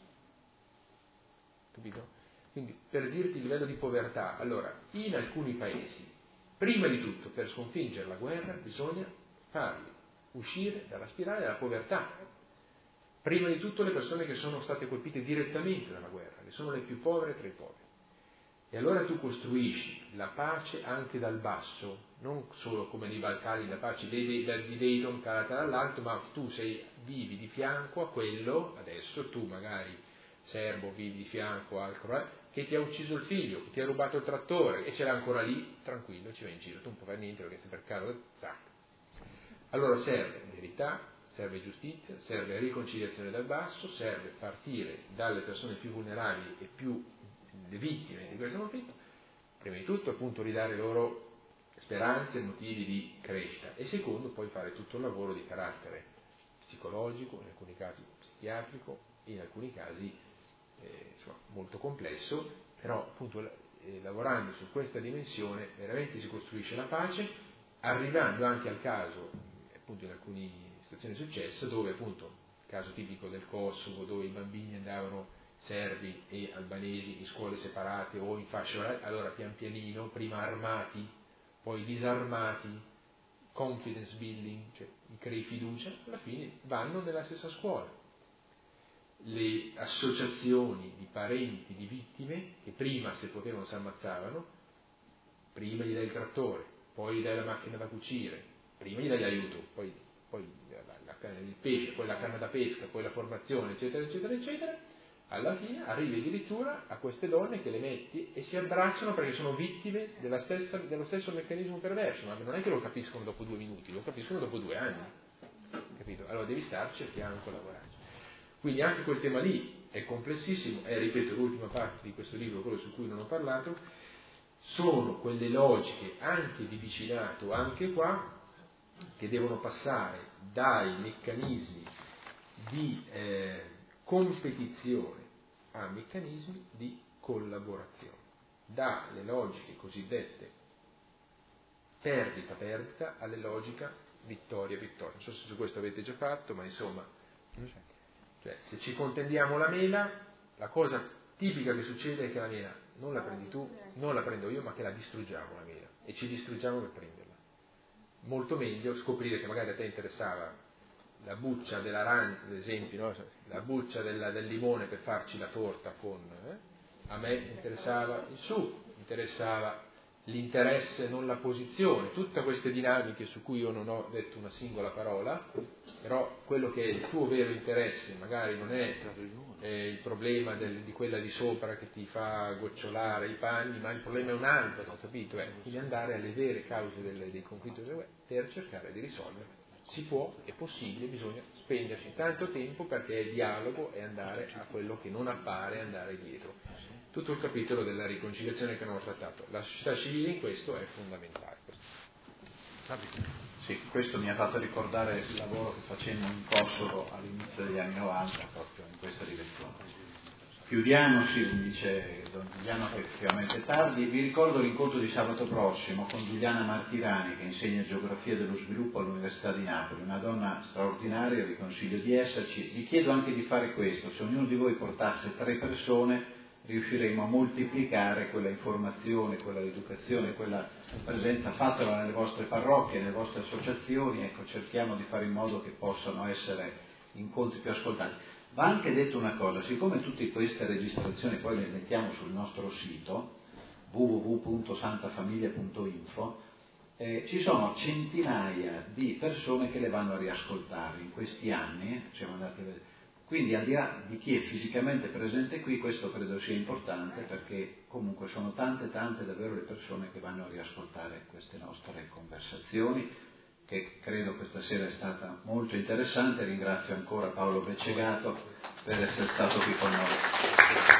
Capito? Quindi, per dirti il livello di povertà, allora, in alcuni paesi, prima di tutto, per sconfiggere la guerra, bisogna farli uscire dalla spirale della povertà. Prima di tutto le persone che sono state colpite direttamente dalla guerra, che sono le più povere tra i poveri. E allora tu costruisci la pace anche dal basso, non solo come nei Balcani la pace di Dayton calata dall'alto, ma tu vivi di fianco a quello, adesso tu magari serbo vivi di fianco al croato, che ti ha ucciso il figlio, che ti ha rubato il trattore e ce l'ha ancora lì, tranquillo, ci va in giro, tu non puoi fare niente perché sei per caso, zac. Allora serve verità, serve giustizia, serve riconciliazione dal basso, serve partire dalle persone più vulnerabili e più le vittime di questo conflitto, prima di tutto appunto ridare loro speranze e motivi di crescita, e secondo poi fare tutto il lavoro di carattere psicologico, in alcuni casi psichiatrico, in alcuni casi molto complesso, però appunto lavorando su questa dimensione veramente si costruisce la pace, arrivando anche al caso, appunto in alcune situazioni è successo, dove appunto, il caso tipico del Kosovo, dove i bambini andavano serbi e albanesi in scuole separate o in fasce orarie, allora pian pianino, prima armati, poi disarmati, confidence building, cioè crei fiducia, alla fine vanno nella stessa scuola. Le associazioni di parenti di vittime, che prima se potevano si ammazzavano, prima gli dai il trattore, poi gli dai la macchina da cucire, prima gli dai l'aiuto, poi il pesce, poi la canna da pesca, poi la formazione, eccetera, eccetera, eccetera, alla fine arrivi addirittura a queste donne che le metti e si abbracciano perché sono vittime dello stesso meccanismo perverso, ma non è che lo capiscono dopo 2 minuti, lo capiscono dopo 2 anni, capito? Allora devi starci a fianco a lavorarci. Quindi anche quel tema lì è complessissimo, è, ripeto, l'ultima parte di questo libro, quello su cui non ho parlato, sono quelle logiche anche di vicinato, anche qua, che devono passare dai meccanismi di competizione a meccanismi di collaborazione, dalle logiche cosiddette perdita-perdita alle logiche vittoria-vittoria. Non so se su questo avete già fatto, ma insomma, cioè, se ci contendiamo la mela, la cosa tipica che succede è che la mela non la prendi tu, non la prendo io, ma che la distruggiamo la mela e ci distruggiamo per prenderla. Molto meglio scoprire che magari a te interessava la buccia dell'arancia, ad esempio, no? La buccia del limone per farci la torta con, a me interessava il succo, interessava l'interesse, non la posizione, tutte queste dinamiche su cui io non ho detto una singola parola, però quello che è il tuo vero interesse magari non è il problema di quella di sopra che ti fa gocciolare i panni, ma il problema è un altro, capito? Quindi andare alle vere cause dei conflitti per cercare di risolverle. Si può, è possibile, bisogna spenderci tanto tempo perché è dialogo e andare a quello che non appare, andare dietro. Tutto il capitolo della riconciliazione che abbiamo trattato. La società civile in questo è fondamentale. Sì, questo mi ha fatto ricordare il lavoro che facemmo in Kosovo all'inizio degli anni 90, proprio in questa direzione. Chiudiamo, sì, mi dice Don Giuliano che effettivamente è tardi. Vi ricordo l'incontro di sabato prossimo con Giuliana Martirani, che insegna geografia dello sviluppo all'Università di Napoli, una donna straordinaria, vi consiglio di esserci. Vi chiedo anche di fare questo: se ognuno di voi portasse 3 persone riusciremo a moltiplicare quella informazione, quella educazione, quella presenza. Fatela nelle vostre parrocchie, nelle vostre associazioni, ecco, cerchiamo di fare in modo che possano essere incontri più ascoltati. Va anche detto una cosa: siccome tutte queste registrazioni poi le mettiamo sul nostro sito www.santafamiglia.info, ci sono centinaia di persone che le vanno a riascoltare in questi anni, siamo andati a vedere. Quindi al di là di chi è fisicamente presente qui, questo credo sia importante, perché comunque sono tante davvero le persone che vanno a riascoltare queste nostre conversazioni, che credo questa sera è stata molto interessante. Ringrazio ancora Paolo Beccegato per essere stato qui con noi.